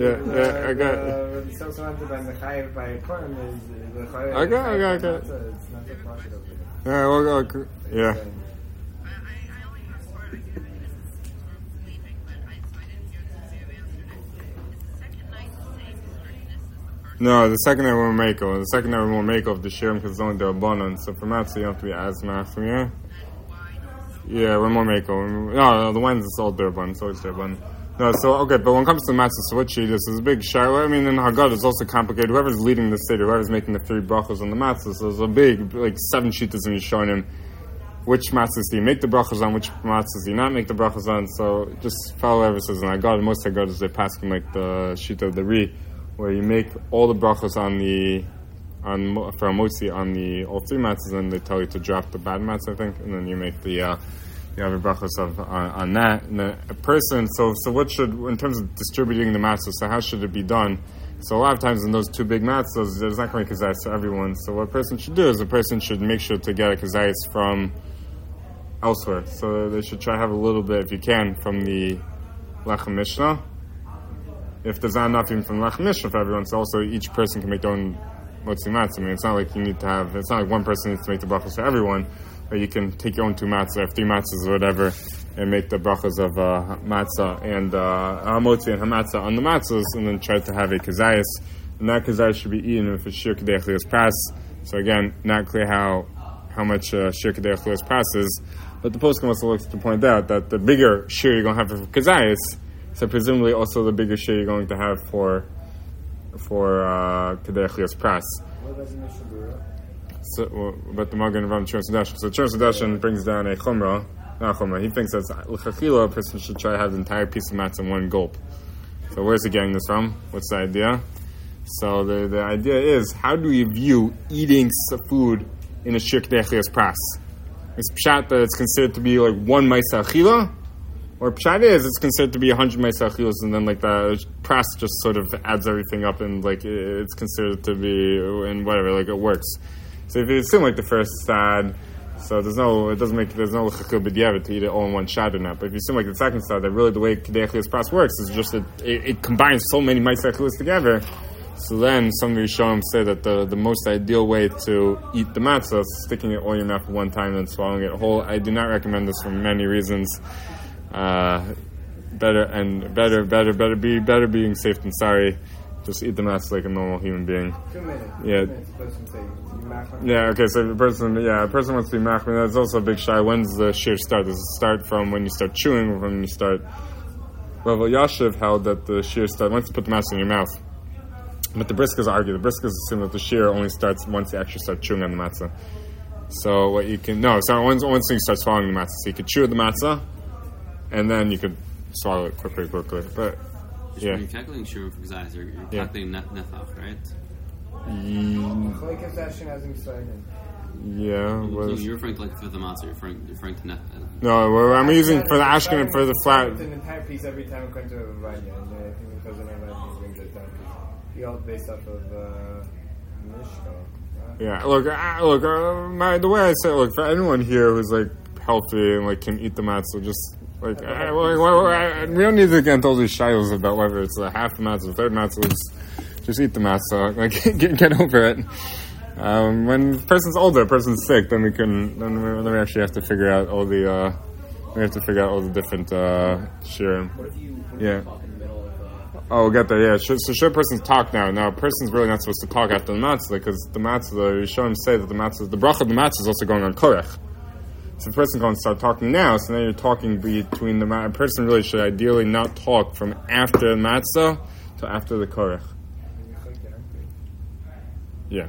so surrounded by the Chayiv by Purim is the Chayiv. Okay. It's not the profit of it. Yeah, we'll go. Yeah. No, the second night we won't make of. The second night we won't make of the shirim because it's only the abundant. So for matzah you don't have to be as massive, yeah? Yeah, one more make of. No, the ones it's all derban. It's always derban. No, so okay, but when it comes to matzah, so what she does is a big share. I mean, in Haggadah it's also complicated. Whoever's leading the seder, whoever's making the 3 brachos on the matzah, so there's a big, like 7 shittas and you're showing him which matzahs do you make the brachos on, which matzahs do you not make the brachos on. So just follow whoever says in Haggadah. Most Haggadahs they pass him like the shita of the Ri, where you make all the brachos for a motzi on the all 3 matzahs, and they tell you to drop the bad matzah, I think, and then you make the you have a brachos on that. And a person, so what should, in terms of distributing the matzahs, so how should it be done? So a lot of times in those 2 big matzahs, there's not going to be kazayis for everyone. So what a person should do is a person should make sure to get a kazayis from elsewhere. So they should try to have a little bit, if you can, from the Lechem Mishnah. If there's not enough even from Lechem Mishnah for everyone, so also each person can make their own motzi matzah. I mean, it's not like you need to have, it's not like one person needs to make the brachos for everyone, but you can take your own 2 matzahs, or 3 matzahs or whatever, and make the brachos of matzah and motzi and hamatzah on the matzahs, and then try to have a kazayas. And that kazayas should be eaten if it's shir kedei achlios pras. So again, not clear how much shir kedei achlios pras is, but the poskim also looks to point out that the bigger shir you're going to have for kazayas, so presumably also the bigger share you're going to have for Kedei Achlios Pras. What about the Mishnah Berurah? So, but the Magen Avraham Church Sedashin. So Church Sedashin brings down a chumrah, not chumrah. He thinks that l'chachila a person should try to have the entire piece of matzah in one gulp. So where's he getting this from? What's the idea? So the idea is, how do you view eating food in a shir Kedei Achlios Pras? It's pshat that it's considered to be like 1 ma'aseh achila, or pshat is it's considered to be 100 ma'aseh achilos, and then like the pras just sort of adds everything up, and like it's considered to be, and whatever, like it works. So if it seems like the first sad, so there's no l'chachil b'diavad to eat it all in one shot or not. But if you seem like the second sad, that really the way Kedei Achlios Pras works is just that it combines so many ma'aseh achilos together. So then some of you Rishonim say that the most ideal way to eat the matzah is sticking it all in your mouth at one time and swallowing it whole. I do not recommend this for many reasons. Better being safe than sorry. Just eat the matzah like a normal human being. 2 minutes. Yeah. Yeah. Okay. So a person wants to be machmir. That's also a big shy. When's the shir start? Does it start from when you start chewing, or when you start? Rav Yashiv held that the shir starts once you put the matzah in your mouth. But the briskers argue. The briskers assume that the shir only starts once you actually start chewing on the matzah. So what you can once you start swallowing the matzah, so you could chew the matzah, and then you could swallow it quickly. But yeah. When you're calculating shir for kazayis, you're calculating nefach, right? Yeah. You're referring to like for the matzah. You're referring to nefach. No, I'm using for the ashken and for the flat. It's an entire piece every time it comes to a Ravanya, and I think because of that, brings it down. He all based off of Mishka. Yeah, look. The way I say it, look, for anyone here who's like healthy and like can eat the matzah, just like we don't need to get into all these shilos about whether it's a half the matzah, a third matzah. Just eat the matzah. Like get over it. When a person's older, a person's sick, then we actually have to figure out all the different shirim. What if you talk in the middle of Oh, we'll get there, yeah. So should a person talk now? Now, a person's really not supposed to talk after the matzah, because the matzah, the Rishonim say that the bracha of the matzah is also going on korech. So if the person's going to start talking now, so now you're talking between the matzah. A person really should ideally not talk from after matzah to after the korech. Yeah.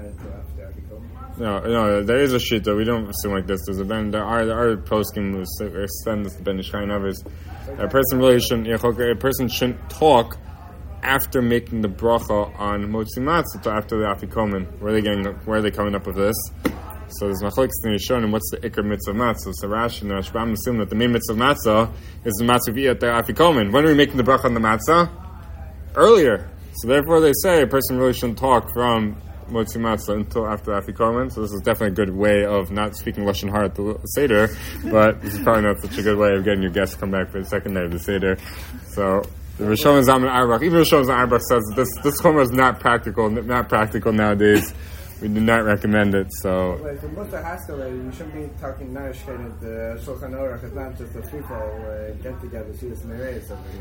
No, there is a sheet that we don't assume like this. There are poskim who extend this to Ben Ishai and others. A person shouldn't talk after making the bracha on Motzi Matzah to after the Afikomen. Where are they coming up with this? So there's machlokes in the Rishonim, what's the ikar mitzvah matzah? So Rashi and Rashbam assume that the main mitzvah matzah is the matzah v'iyat the Afikomen. When are we making the bracha on the matzah? Earlier. So therefore they say a person really shouldn't talk from Motzi Matzah until after Afikomen. So this is definitely a good way of not speaking Lashon Hara at the Seder, but this is probably not such a good way of getting your guests to come back for the second night of the Seder. So the Rishon Zalman Auerbach, even Rishon Zalman Auerbach says that this Chomer is not practical nowadays. We do not recommend it. So like the Mutter Haskell, you shouldn't be talking Narishkeit at the Shulchan Aruch. It's not just the people get together, see this Mereis over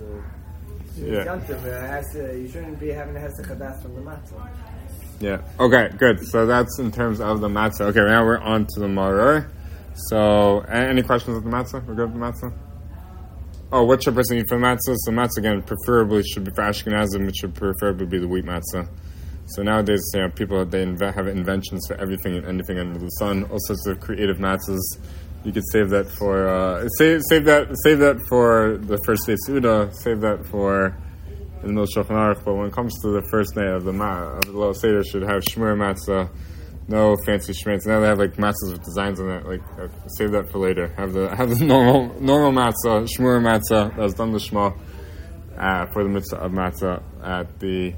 here. You shouldn't be having a Hesed Chadas from the Matzah. Yeah. Okay, good. So that's in terms of the matzah. Okay, now we're on to the maror. So, any questions with the matzah? We're good with the matzah? Oh, what should a person eat for the matzah? So matzah, again, preferably should be for Ashkenazim. It should preferably be the wheat matzah. So nowadays, people, they have inventions for everything and anything under the sun. All sorts of creative matzahs. You could save that for, save that for the first day Suda. Save that for in the Shulchan Aruch, but when it comes to the first night of the Leil Seder, should have shmur matzah, no fancy shmurts. Now they have like matzahs with designs on it. Like save that for later. Have the normal matzah, shmur matzah that's done the shma for the mitzvah of matzah at the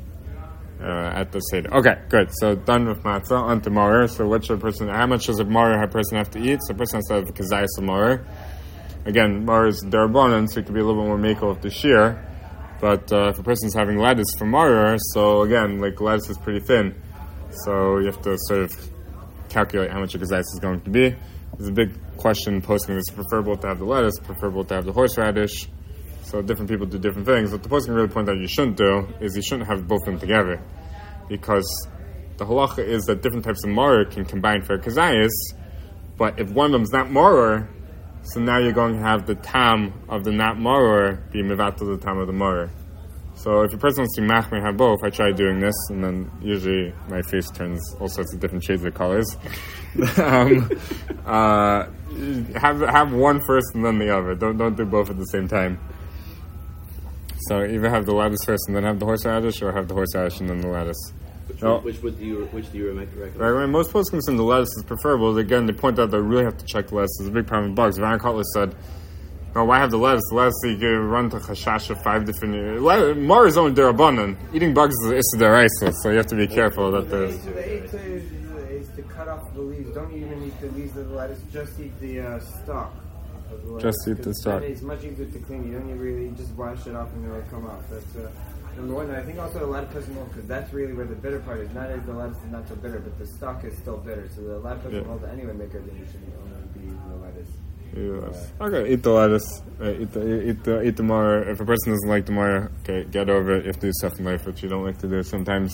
Seder. Okay, good. So done with matzah. On to maror. So how much does a maror person have to eat? So a person has to have a kazayas of maror. Again, maror is derabanan, so it could be a little bit more makel with the shear. But if a person's having lettuce for maror, so again, like lettuce is pretty thin, so you have to sort of calculate how much a kazayis is going to be. There's a big question posting: is it preferable to have the lettuce, preferable to have the horseradish? So different people do different things. What the posting really point out you shouldn't do is you shouldn't have both of them together, because the halacha is that different types of maror can combine for a kazayis, but if one of them's not maror, so now you're going to have the tam of the not maror be mivatal the tam of the maror. So if a person wants to machmir have both, I try doing this, and then usually my face turns all sorts of different shades of colors. Have one first and then the other. Don't do both at the same time. So either have the lettuce first and then have the horseradish, or have the horseradish and then the lettuce. Which do you recommend? Right, when most poskim in the lettuce is preferable, again, they point out that really have to check the lettuce. There's a big problem with bugs. Aaron Kotler said, no, why have the lettuce? The lettuce, you can run to chashash of 5 different... Mar is only derabanan. Eating bugs is issa deraisa, so you have to be careful that there's... The is to cut off the leaves. Don't even eat the leaves of the lettuce, just eat the stalk. Just eat the stalk. It's much easier to clean. You don't really just wash it off and it'll come off. That's... number one, I think also a lettuce doesn't mold, because that's really where the bitter part is. Not that the lettuce is not so bitter, but the stalk is still bitter. So the lettuce doesn't mold anyway, make it you should only be the lettuce. Yes. Okay, eat the lettuce. Eat the maror. If a person doesn't like the maror, okay, get over it. You have to do stuff in life which you don't like to do sometimes.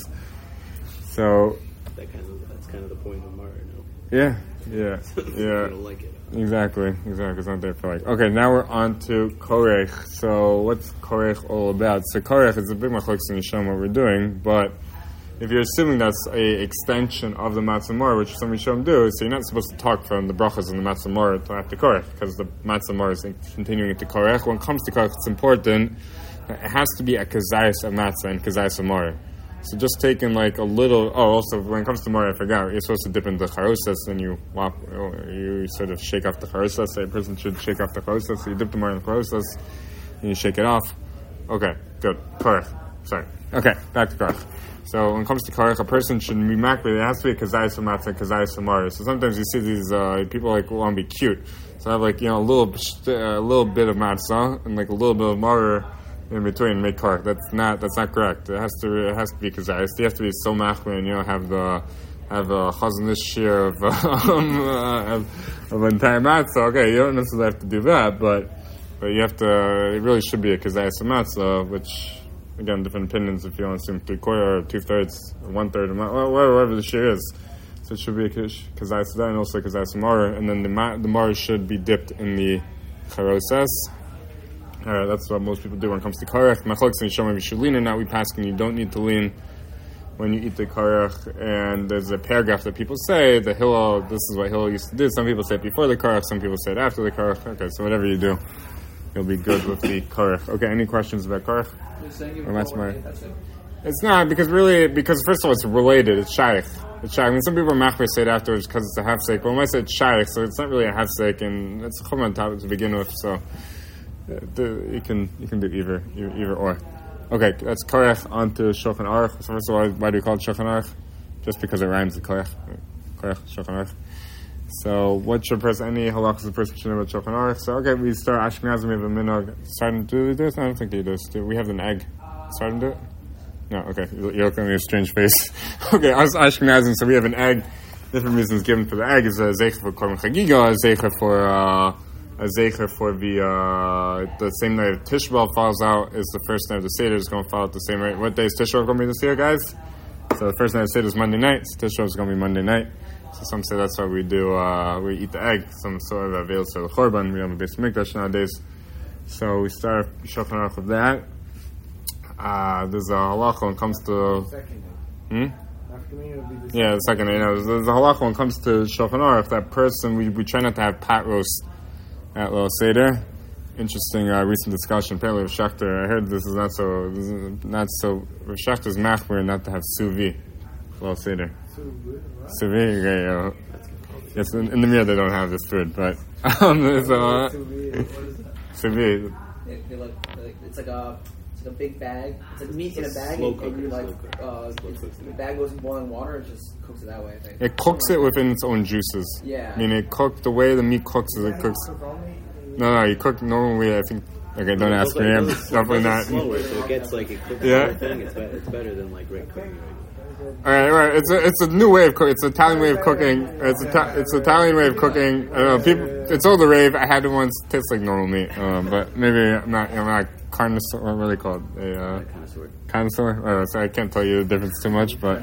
So that's kind of the point of maror, no? Yeah. You don't like it. Exactly. It's not there for like. Okay, now we're on to korech. So what's korech all about? So korech is a big machlokes in Yisham what we're doing, but if you're assuming that's a extension of the matzah maror, which some Yisham do, so you're not supposed to talk from the brachas and the matzah maror until after korech, because the matzah maror is continuing into korech. When it comes to korech, it's important. It has to be a kazayis of matzah and kazayis of maror. So just taking like a little. Oh, also when it comes to maror, I forgot. You're supposed to dip into charosas, and you sort of shake off the charosas. So a person should shake off the charosas. So you dip the maror in the charosas, and you shake it off. Okay, good. Korech. Sorry. Okay, back to korech. So when it comes to korech, a person should be makbid. It has to be a kazayis for matzah and kazayis for maror. So sometimes you see these people like want to be cute. So I have like a little bit of matzah and like a little bit of maror in between, make korech. That's not correct. It has to be kazayis. You have to be so machmir, and have a chazanish share of entire matzah. Okay, you don't necessarily have to do that, but you have to. It really should be a kazayis of matzah, which again, different opinions. If you want to assume 3/4 or 2/3 or 1/3, whatever the share is. So it should be a kazai sada and also kazai samara, and then the mara should be dipped in the charoses. That's what most people do when it comes to karach. Machlokes and Yishomim, you should lean or not. We pass and you don't need to lean when you eat the karach. And there's a paragraph that people say, the Hillel, this is what Hillel used to do. Some people say it before the karach, some people say it after the karach. Okay, so whatever you do, you'll be good with the karach. Okay, any questions about karach? Or that's my... It's not, because first of all, it's related. It's shaykh. I mean, some people are machmer say it afterwards because it's a hafsek. Well, when I say it's shaykh, so it's not really a hafsek, and it's a chum topic to begin with. So you can do either or. Okay, that's karech onto shulchan aruch. So first of all, why do we call it shulchan aruch? Just because it rhymes with karech, shulchan aruch. So what should any halachas the person should know about shulchan aruch? So okay, we start Ashkenazim. We have a minog. Starting to do this? I don't think they do this. We have an egg. Starting to do it. No, okay. You're looking at me with a strange face. Okay, us Ashkenazim, so we have an egg. Different reasons given for the egg is a zeicher for korban chagiga, a zeicher for the same night of Tisha B'Av falls out is the first night of the Seder is going to fall out the same night. What day is Tisha B'Av going to be this year, guys? So the first night of Seder is Monday night. So Tisha B'Av is going to be Monday night. So some say that's why we do, we eat the egg. Some sort of avails to the korban. We have a Beis Mikdash nowadays. So we start Shulchan Aruch with that. There's a halacha when it comes to... Yeah, the second. There's a halacha when it comes to Shulchan Aruch. That person, we try not to have pot roast at Lil Seder. Interesting recent discussion. Apparently with Shachter, I heard this is not so... With Shachter's machmer not to have sous vide Lil Seder. Sous vide? Okay, yes, in the mirror they don't have this food, but... Sous vide. It's like a big bag. It's like meat in a bag, and you the bag goes in boiling water and just cooks it that way, I think. It cooks it within its own juices. Yeah. I mean, the way the meat cooks is it cooks... No, you cook normally, I think... Okay, don't ask me. I'm definitely not... Slower, so it gets like it cooks the whole thing. It's better than like right cooking. Alright. It's a new way of cooking. It's an Italian way of cooking. It's Italian way of cooking. I don't know, people... It's all the rave. I had it once. It tastes like normal meat. But maybe I'm not carnivore, what are they called? Connoisseur? So I can't tell you the difference too much, but...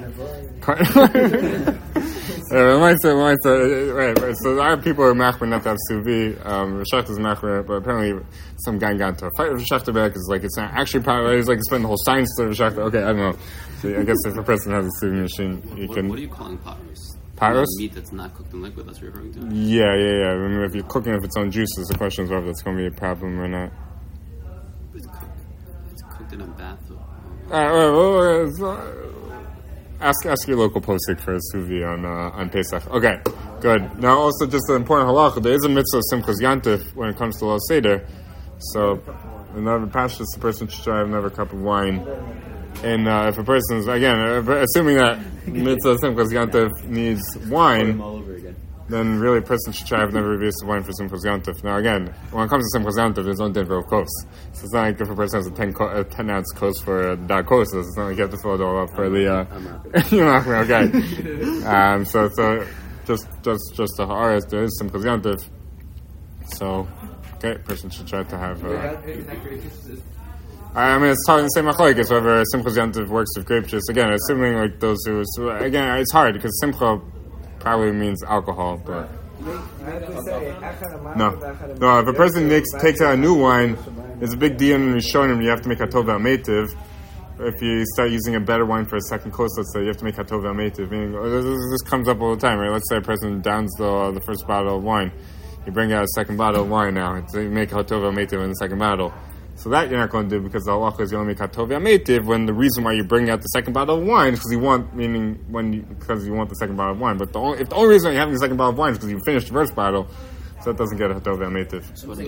Right, so our people are machmer not to have sous vide. Rashach is machmer, but apparently some guy got into a fight with Rashach because like it's not actually probably he's like spend the whole science to Rashach. Okay, I don't know. So I guess if a person has a sous vide machine, you can. What are you calling pot roast? Pot roast? Meat that's not cooked in liquid. That's what you're referring to. Yeah. I mean, if you're cooking with its own juices, the question is whether that's going to be a problem or not. It's cooked in a bath. Ask your local posik for a sous vide on Pesach. Okay, good. Now also just an important halacha. There is a mitzvah of Simchas Yantif when it comes to Lil Seder. So another pashtus, the person should try another cup of wine. And if a person is, again, assuming that mitzvah of Simchas Yantif needs wine, then really a person should try another revius of wine for Simchas Yantif. Now again, when it comes to Simchas Yantif, there's no dinner of kos. So it's not like if a person has a 10 ounce kos for a dark kosas, it's not like you have to fill it all up for the... okay. So just the ha'aretz, there is Simchas Yantif. So, okay, a person should try to have... I mean, it's hard to say machlokes whether Simchas Yantif works with grape juice. Again, assuming like those who... Again, it's hard because Simcha probably means alcohol, but... No, if a person takes out a new wine, there's a big deal in Rishonim, you have to make a tov metiv. If you start using a better wine for a second course, let's say, you have to make a tov metiv. Meaning, this comes up all the time, right? Let's say a person downs the first bottle of wine. You bring out a second bottle of wine now. So you make a tov metiv in the second bottle. So that you're not going to do because the halacha is you only make hatov yametiv when the reason why you bring out the second bottle of wine is because you want the second bottle of wine. But if the only reason you're having the second bottle of wine is because you finished the first bottle, so that doesn't get a hatov yametiv. So if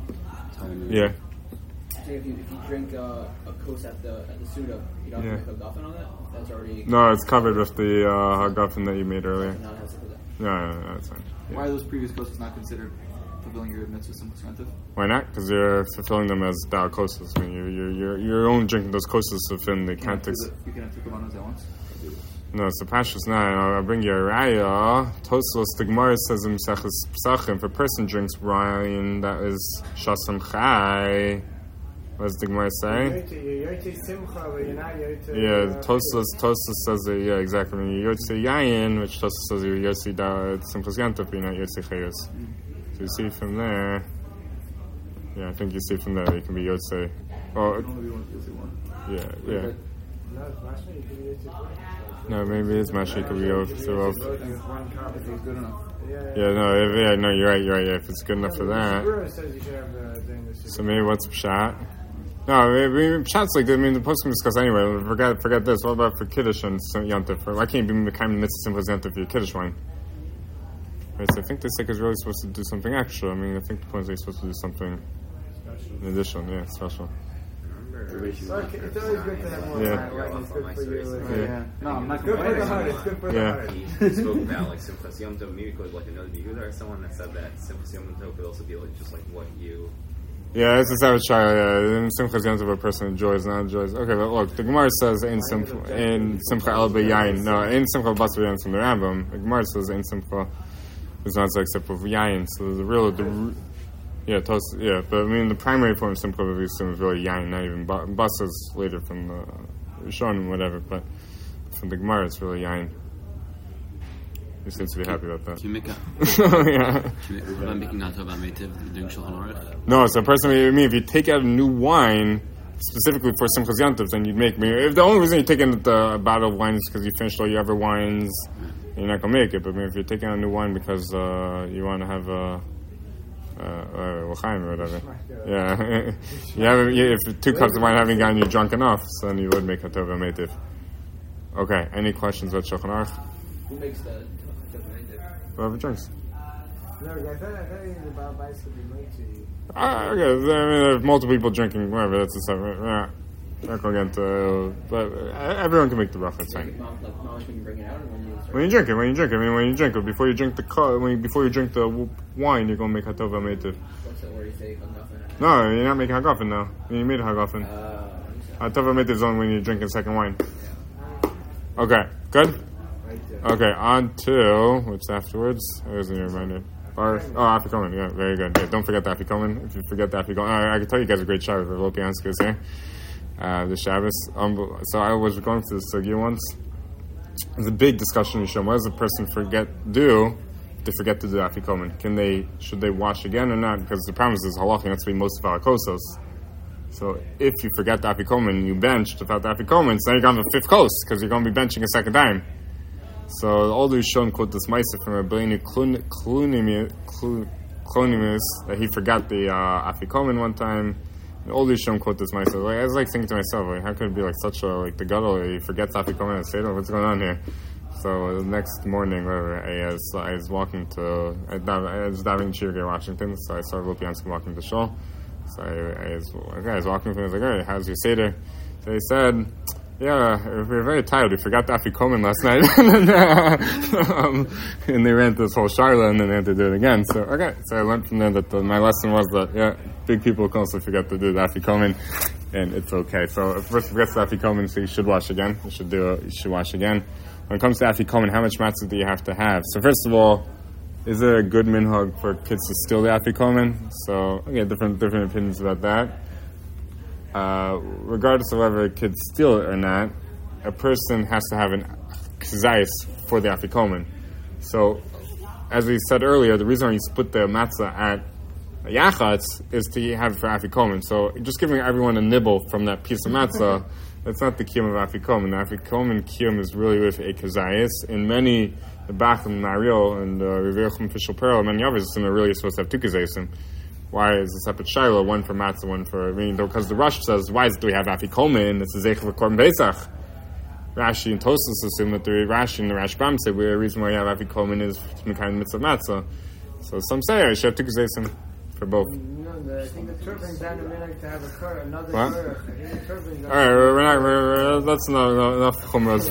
you drink a kos at the Suda, you don't have to make a hagafen on that? That's already... No, it's covered with the hagafen that you made earlier. No, that's fine. Yeah. Why are those previous kosas not considered fulfilling your mitzvah Simchas Yantif? Why not? Because you're fulfilling them as dal kosas. I mean, you're only drinking those kosas to fit in the context. You can have two kavanos at once? No, it's the pashtus. No, I'll bring you a raya. Tosfos the Gemara says in Mesechus Pesachim, if a person drinks wine that is shasam chai, What does the Gemara say? You're Yotzei Simcha, but you're not Yotzei. Yeah, Tosfos says that, yeah, exactly. When you're Yotzei Yayin, which Tosfos says you're Yotzei Simchas Yantav, but you're not Yotzei Chayos. So you see from there, yeah, I think you see from there you can be Yotzei. Oh, yeah. No, it's Masha, you can be Yotzei Chayos. No, maybe it's Masha, you could be Yotzei. One carb if he's good enough. No, you're right. Yeah, if it's good enough for that. Says you should have the So maybe what's Pshat? No, I mean, Pshat's like, I mean, the post can discuss anyway. Forget this. What about for Kiddush and Yantif? Why can't you be kind of mitzvah Simchas Yantif for your Kiddush wine? Right, so I think this is really supposed to do something extra. I mean, I think the point is they're supposed to do something in addition. Yeah, special. It's always good to have more Yeah. wine. It's good for you. Yeah. No, I'm not Good for the complaining. heart. It's good for the Yeah. heart. He spoke about like Simchas Yom Tov. Maybe because like another Yehuda or someone that said that Simchas Yom Tov could also be like just like what you. Yeah, this is how it's try. In Simchas Yantiv, a person enjoys, not enjoys. Okay, but look, the Gemara says in Simcha El B'Yayin. No, in Simcha Basar Yayin from the Rambam. The Gemara says in Simcha is not except for Yayin. So the but I mean the primary form of Simcha we assume is really Yayin, not even Basar's later from the Rishon and whatever. But from the Gemara, it's really Yayin. He seems to be happy about that. Can you make a... Yeah. What about making out about Meitiv, doing Shulchan Aruch? No, so personally, I mean, if you take out a new wine specifically for Simchas Yantiv, then you'd make. If the only reason you're taking a bottle of wine is because you finished all your other wines, you're not gonna make it. But I mean, if you're taking out a new wine because you want to have l'chaim or whatever, yeah, if 2 cups of wine haven't gotten you drunk enough, so then you would make a tova meitiv. Okay, any questions about Shulchan Aruch? Who makes the Whoever drinks. No, I thought it was about bicycle made to you. Okay, I mean, if multiple people drinking, whatever, that's a separate. Yeah, not going to get into. But everyone can make the bracha. It's fine. Mamash when you bring it out, or when you start? When you drink it. I mean, when you drink it, before you drink before you drink the wine, you're going to make hatova meitiv. What's that where you say hagafen? No, you're not making hagafen now. You made hagafen. Hatova meitiv is only when you're drinking second wine. Okay, good. Okay, on to what's afterwards? There's a reminder. Afikomen, yeah, very good. Yeah, don't forget the Afikomen. If you forget the Afikomen, I can tell you guys a great shower. Lopiansky is here. The Shabbos. So I was going through the sugya once. There's a big discussion in Yishom. What does a person do? They forget to do Afikomen. Should they wash again or not? Because the problem is halacha has to be most of alakosos. So if you forget the Afikomen and you bench without the Afikomen, so then you're going to the 5th coast because you're going to be benching a second time. So all the Rishon quote this Ma'aser from Rabbeinu Klonimus that he forgot the Afikomen one time. And all the Rishon quote this Ma'aser. I was thinking to myself, how could it be such the gadol? He forgets Afikomen and Seder. What's going on here? So the next morning, whatever, I was walking to. I was diving Shirgay, Washington. So I saw Lopiansky walking to Shul. So I was walking from him. I was like, "Hey, how's your Seder?" So he said, "Yeah, we're very tired. We forgot the Afikomen last night." And they ran this whole Sharla, and then they had to do it again. So, okay. So I learned from there that my lesson was that, big people can also forget to do the Afikomen, and it's okay. So if a person forgets the Afikomen, so you should wash again. You should wash again. When it comes to Afikomen, how much matzah do you have to have? So first of all, is there a good minhag for kids to steal the Afikomen? So, different opinions about that. Regardless of whether kids steal it or not, a person has to have an kazayis for the Afikomen. So, as we said earlier, the reason why you split the matzah at Yachatz is to have it for Afikomen. So, just giving everyone a nibble from that piece of matzah, that's not the kiyum of Afikomen. The Afikomen kiyum is really with a kazayis. In many, the Bacham, Nariel, and Revirchim, Fishel Pearl, many others, are really supposed to have 2 kazayisim. Why is a separate shiloh, one for matzah, one for... because the Rosh says, why do we have Afikomen? It's a Zeich of Korban Pesach. Rashi and Tosfos assume that the Rashi and the Rashbam say the reason why you have Afikomen is to kind of mitzvah matzah. So some say I should have 2 kazayisim for both. I think the turban's down a minute to have another what? turban. Alright, that's not enough chumras.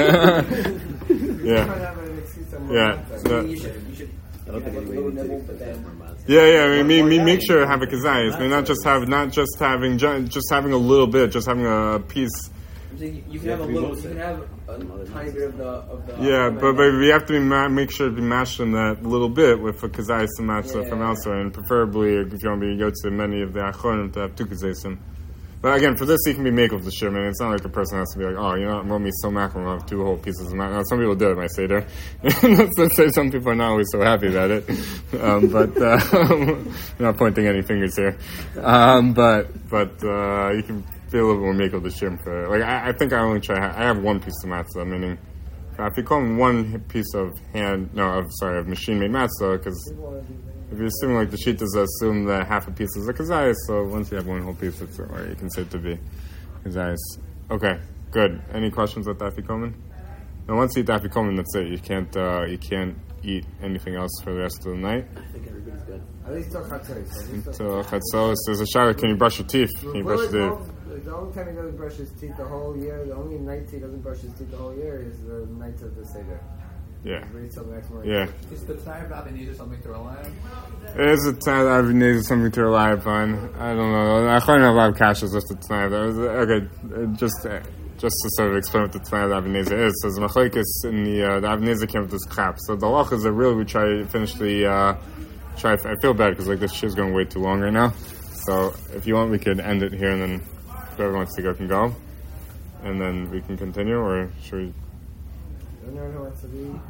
Yeah. You should I don't think have a little nibble, but then... I mean, make sure to have a kazayis. I mean, not just having a little bit, just having a piece. You can have a little. You can have a tiny bit of the. Yeah, but we have to make sure to be mashing that little bit with a kazayis and matzah from elsewhere, and preferably if you want to go to many of the achronim to have 2 kazayisim. But again, for this, you can be make of the shim, and it's not like a person has to be like, oh, you know what, Romi so mackerel, I'll have 2 whole pieces of mackerel. Now, some people do it, I say there. Let's say some people are not always so happy about it. But I'm not pointing any fingers here. But you can be a little bit more make of the shim for, like, I think I only I have 1 piece of matzah, meaning, if you call 1 piece of machine-made matzah, because if you assume like the sheet is assume that half a piece is a kazayas, so once you have 1 whole piece, it's, or you can say it to be kazayas. Okay, good. Any questions with afikomen? Now, once you eat afikomen, that's it. You can't eat anything else for the rest of the night. I think everybody's good. At least till chatzos. Till chatzos, there's a shower. Can you brush your teeth? Can you brush your teeth? The only time he doesn't brush his teeth the whole year, the only night he doesn't brush his teeth the whole year is the night of the Seder. Yeah. Wait till the next morning. Yeah. Is the time of Avineza something to rely on? It is a time that I've needed something to rely upon. I don't know. I find a lot of kashes with the tonight. Okay, just to sort of explain what the tonight of Avineza is. So the machlokes in the Avineza came with this crap. So the halachas are really, we try to finish the, I feel bad because like this shit's going way too long right now. So if you want, we could end it here and then whoever wants to go can go. And then we can continue, or should we? Anyone who wants to be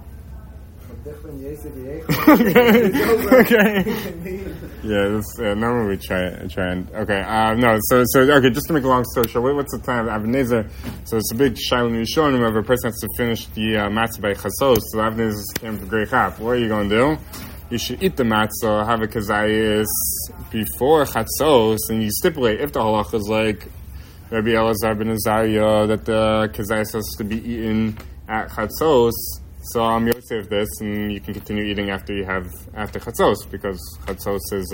okay. Yeah, normally we try and okay. No, so okay. Just to make a long story short, what's the time of Avineza? So it's a big shaila nishonim where a person has to finish the matzah by chasos. So Avineza came for great chap. What are you going to do? You should eat the matzah, have a kazayis before chatzos, and you stipulate if the halacha is like Rabbi Elazar ben Azariah that the kazayis has to be eaten at chatzos. So you'll save this, and you can continue eating after chatzos, because chatzos is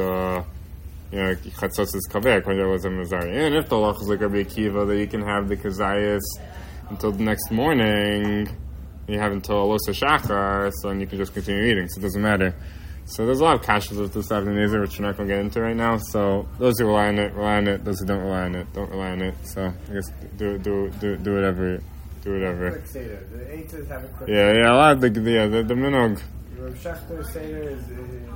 chatzos is kaveh. And if the halacha is like Rabbi Akiva that you can have the kazayis until the next morning, you have until Alosa Shachar, so then you can just continue eating. So it doesn't matter. So there's a lot of kashas with this Avineza, which we're not going to get into right now. So those who rely on it. Those who don't rely on it, don't rely on it. So I guess do whatever. Quick Seder. The Eitzes have a quick Yeah, a lot of the minog. Rav Shechter Seder is,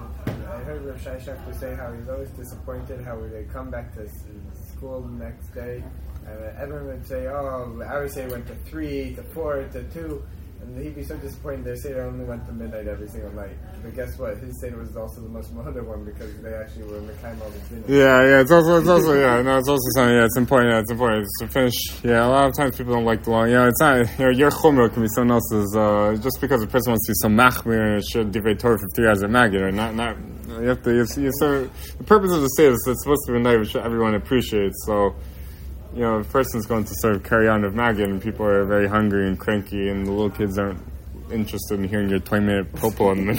I heard Rav Shai Shechter say how he's always disappointed how they come back to school the next day, and everyone would say, oh, our Seder went to 3, to 4, to 2, and he'd be so disappointed their Seder only went to midnight every single night. But guess what? His Seder was also the most modern one because they actually were Mekayim all the dinner. Yeah, it's also something. Yeah, it's important. Yeah, it's important. It's to finish. Yeah, a lot of times people don't like the long. It's not. Your chumrah can be someone else's. Just because a person wants to be some machmir and should divrei Torah for 3 hours at Magid, or not. You have to. The purpose of the Seder is it's supposed to be a night which everyone appreciates. So, if a person's going to sort of carry on with Magid and people are very hungry and cranky and the little kids aren't interested in hearing your 20-minute popo and the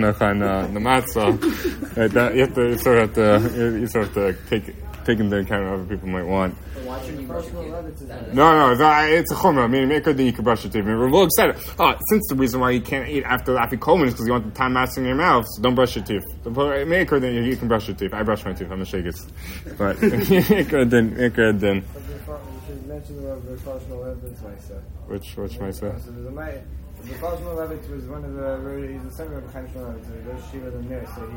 matzah, right? You sort of have to take into account what other people might want. Why shouldn't you brush your teeth? No, it's a chumrah. I mean, make good then you can brush your teeth. We're real excited. Since the reason why you can't eat after the afikomen is because you want the time matzah in your mouth, so don't brush your teeth. Make good then you can brush your teeth. I brush my teeth. I'm a shagis. But make good then. You should mention the Falshmal Levitz myself. Which myself? So the Falshmal Levitz was one of he's the son of Chaim Shmuel Levitz, Rosh Shiva the Mir. So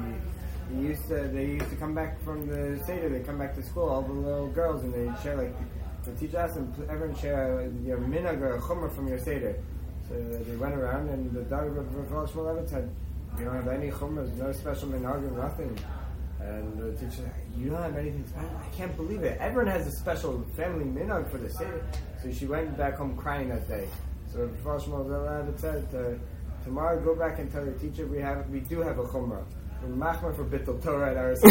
they used to come back from the Seder, they come back to school, all the little girls, and they'd share, like, the teacher asked them, everyone share your minhag or a chumrah from your Seder. So they went around, and the daughter of Rav Shmuel Levitz said, you don't have any chumras, no special minhag or nothing. And the teacher said, you don't have anything special? I can't believe it. Everyone has a special family minhag for the Seder. So she went back home crying that day. So Rav Shmuel Levitz said, tomorrow go back and tell your teacher we do have a chumrah. Machmer for Bittul Torah at our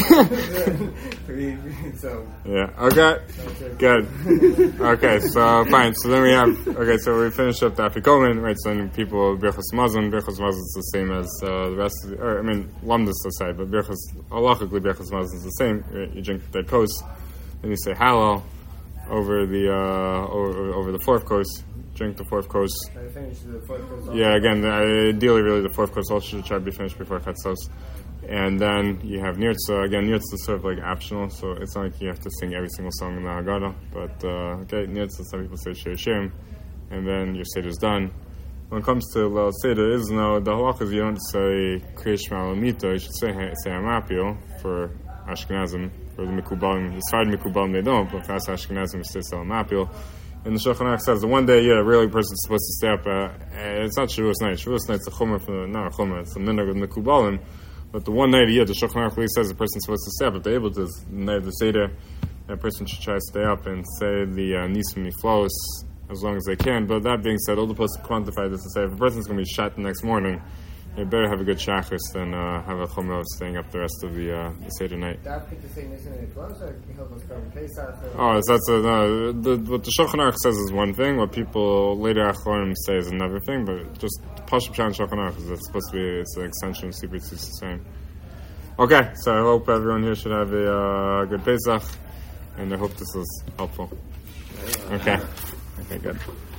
so yeah, okay, good. Okay, so fine. So then we have so we finish up the afikomen, right? So then people birchas mazon is the same as the rest of lamdas aside, but halachically birchas mazon is the same. You drink the kos, then you say halal over the 4th kos. Drink the 4th kos. Yeah, again, ideally, really the 4th kos also should try to be finished before chatzos. And then you have nirtza. Again, nirtza is sort of like optional, so it's not like you have to sing every single song in the Haggadah. But nirtza, some people say shir shirim, and then your seder is done. When it comes to Leil Seder, the halacha is you don't say Kriya Shema Lamita, you should say Hamapil for Ashkenazim. For the Mekubalim, the Sfard Mekubalim, they don't, but for us Ashkenazim, it's still a mapil. And the Shulchan Aruch says the one day a really person's supposed to stay up. It's not Shavuos night. Shavuos night's a chumrah not a chumrah. It's a minhag of Mekubalim. But the one night a year, the Shulchan Aruch says the person's supposed to stay up. If they're able to, the night of the Seder, that person should try to stay up and say the Nisim Niflos as long as they can. But that being said, all the supposed to quantify this and say if a person's going to be shot the next morning, they better have a good shachris than have a chumrah of staying up the rest of the Seder night. Oh, that's what the Shulchan Aruch says is one thing. What people later Achronim say is another thing. But just Pashup Shan Shulchan Aruch is it's supposed to be it's an extension of Sibrit the same. Okay, so I hope everyone here should have a good Pesach, and I hope this was helpful. Okay, good.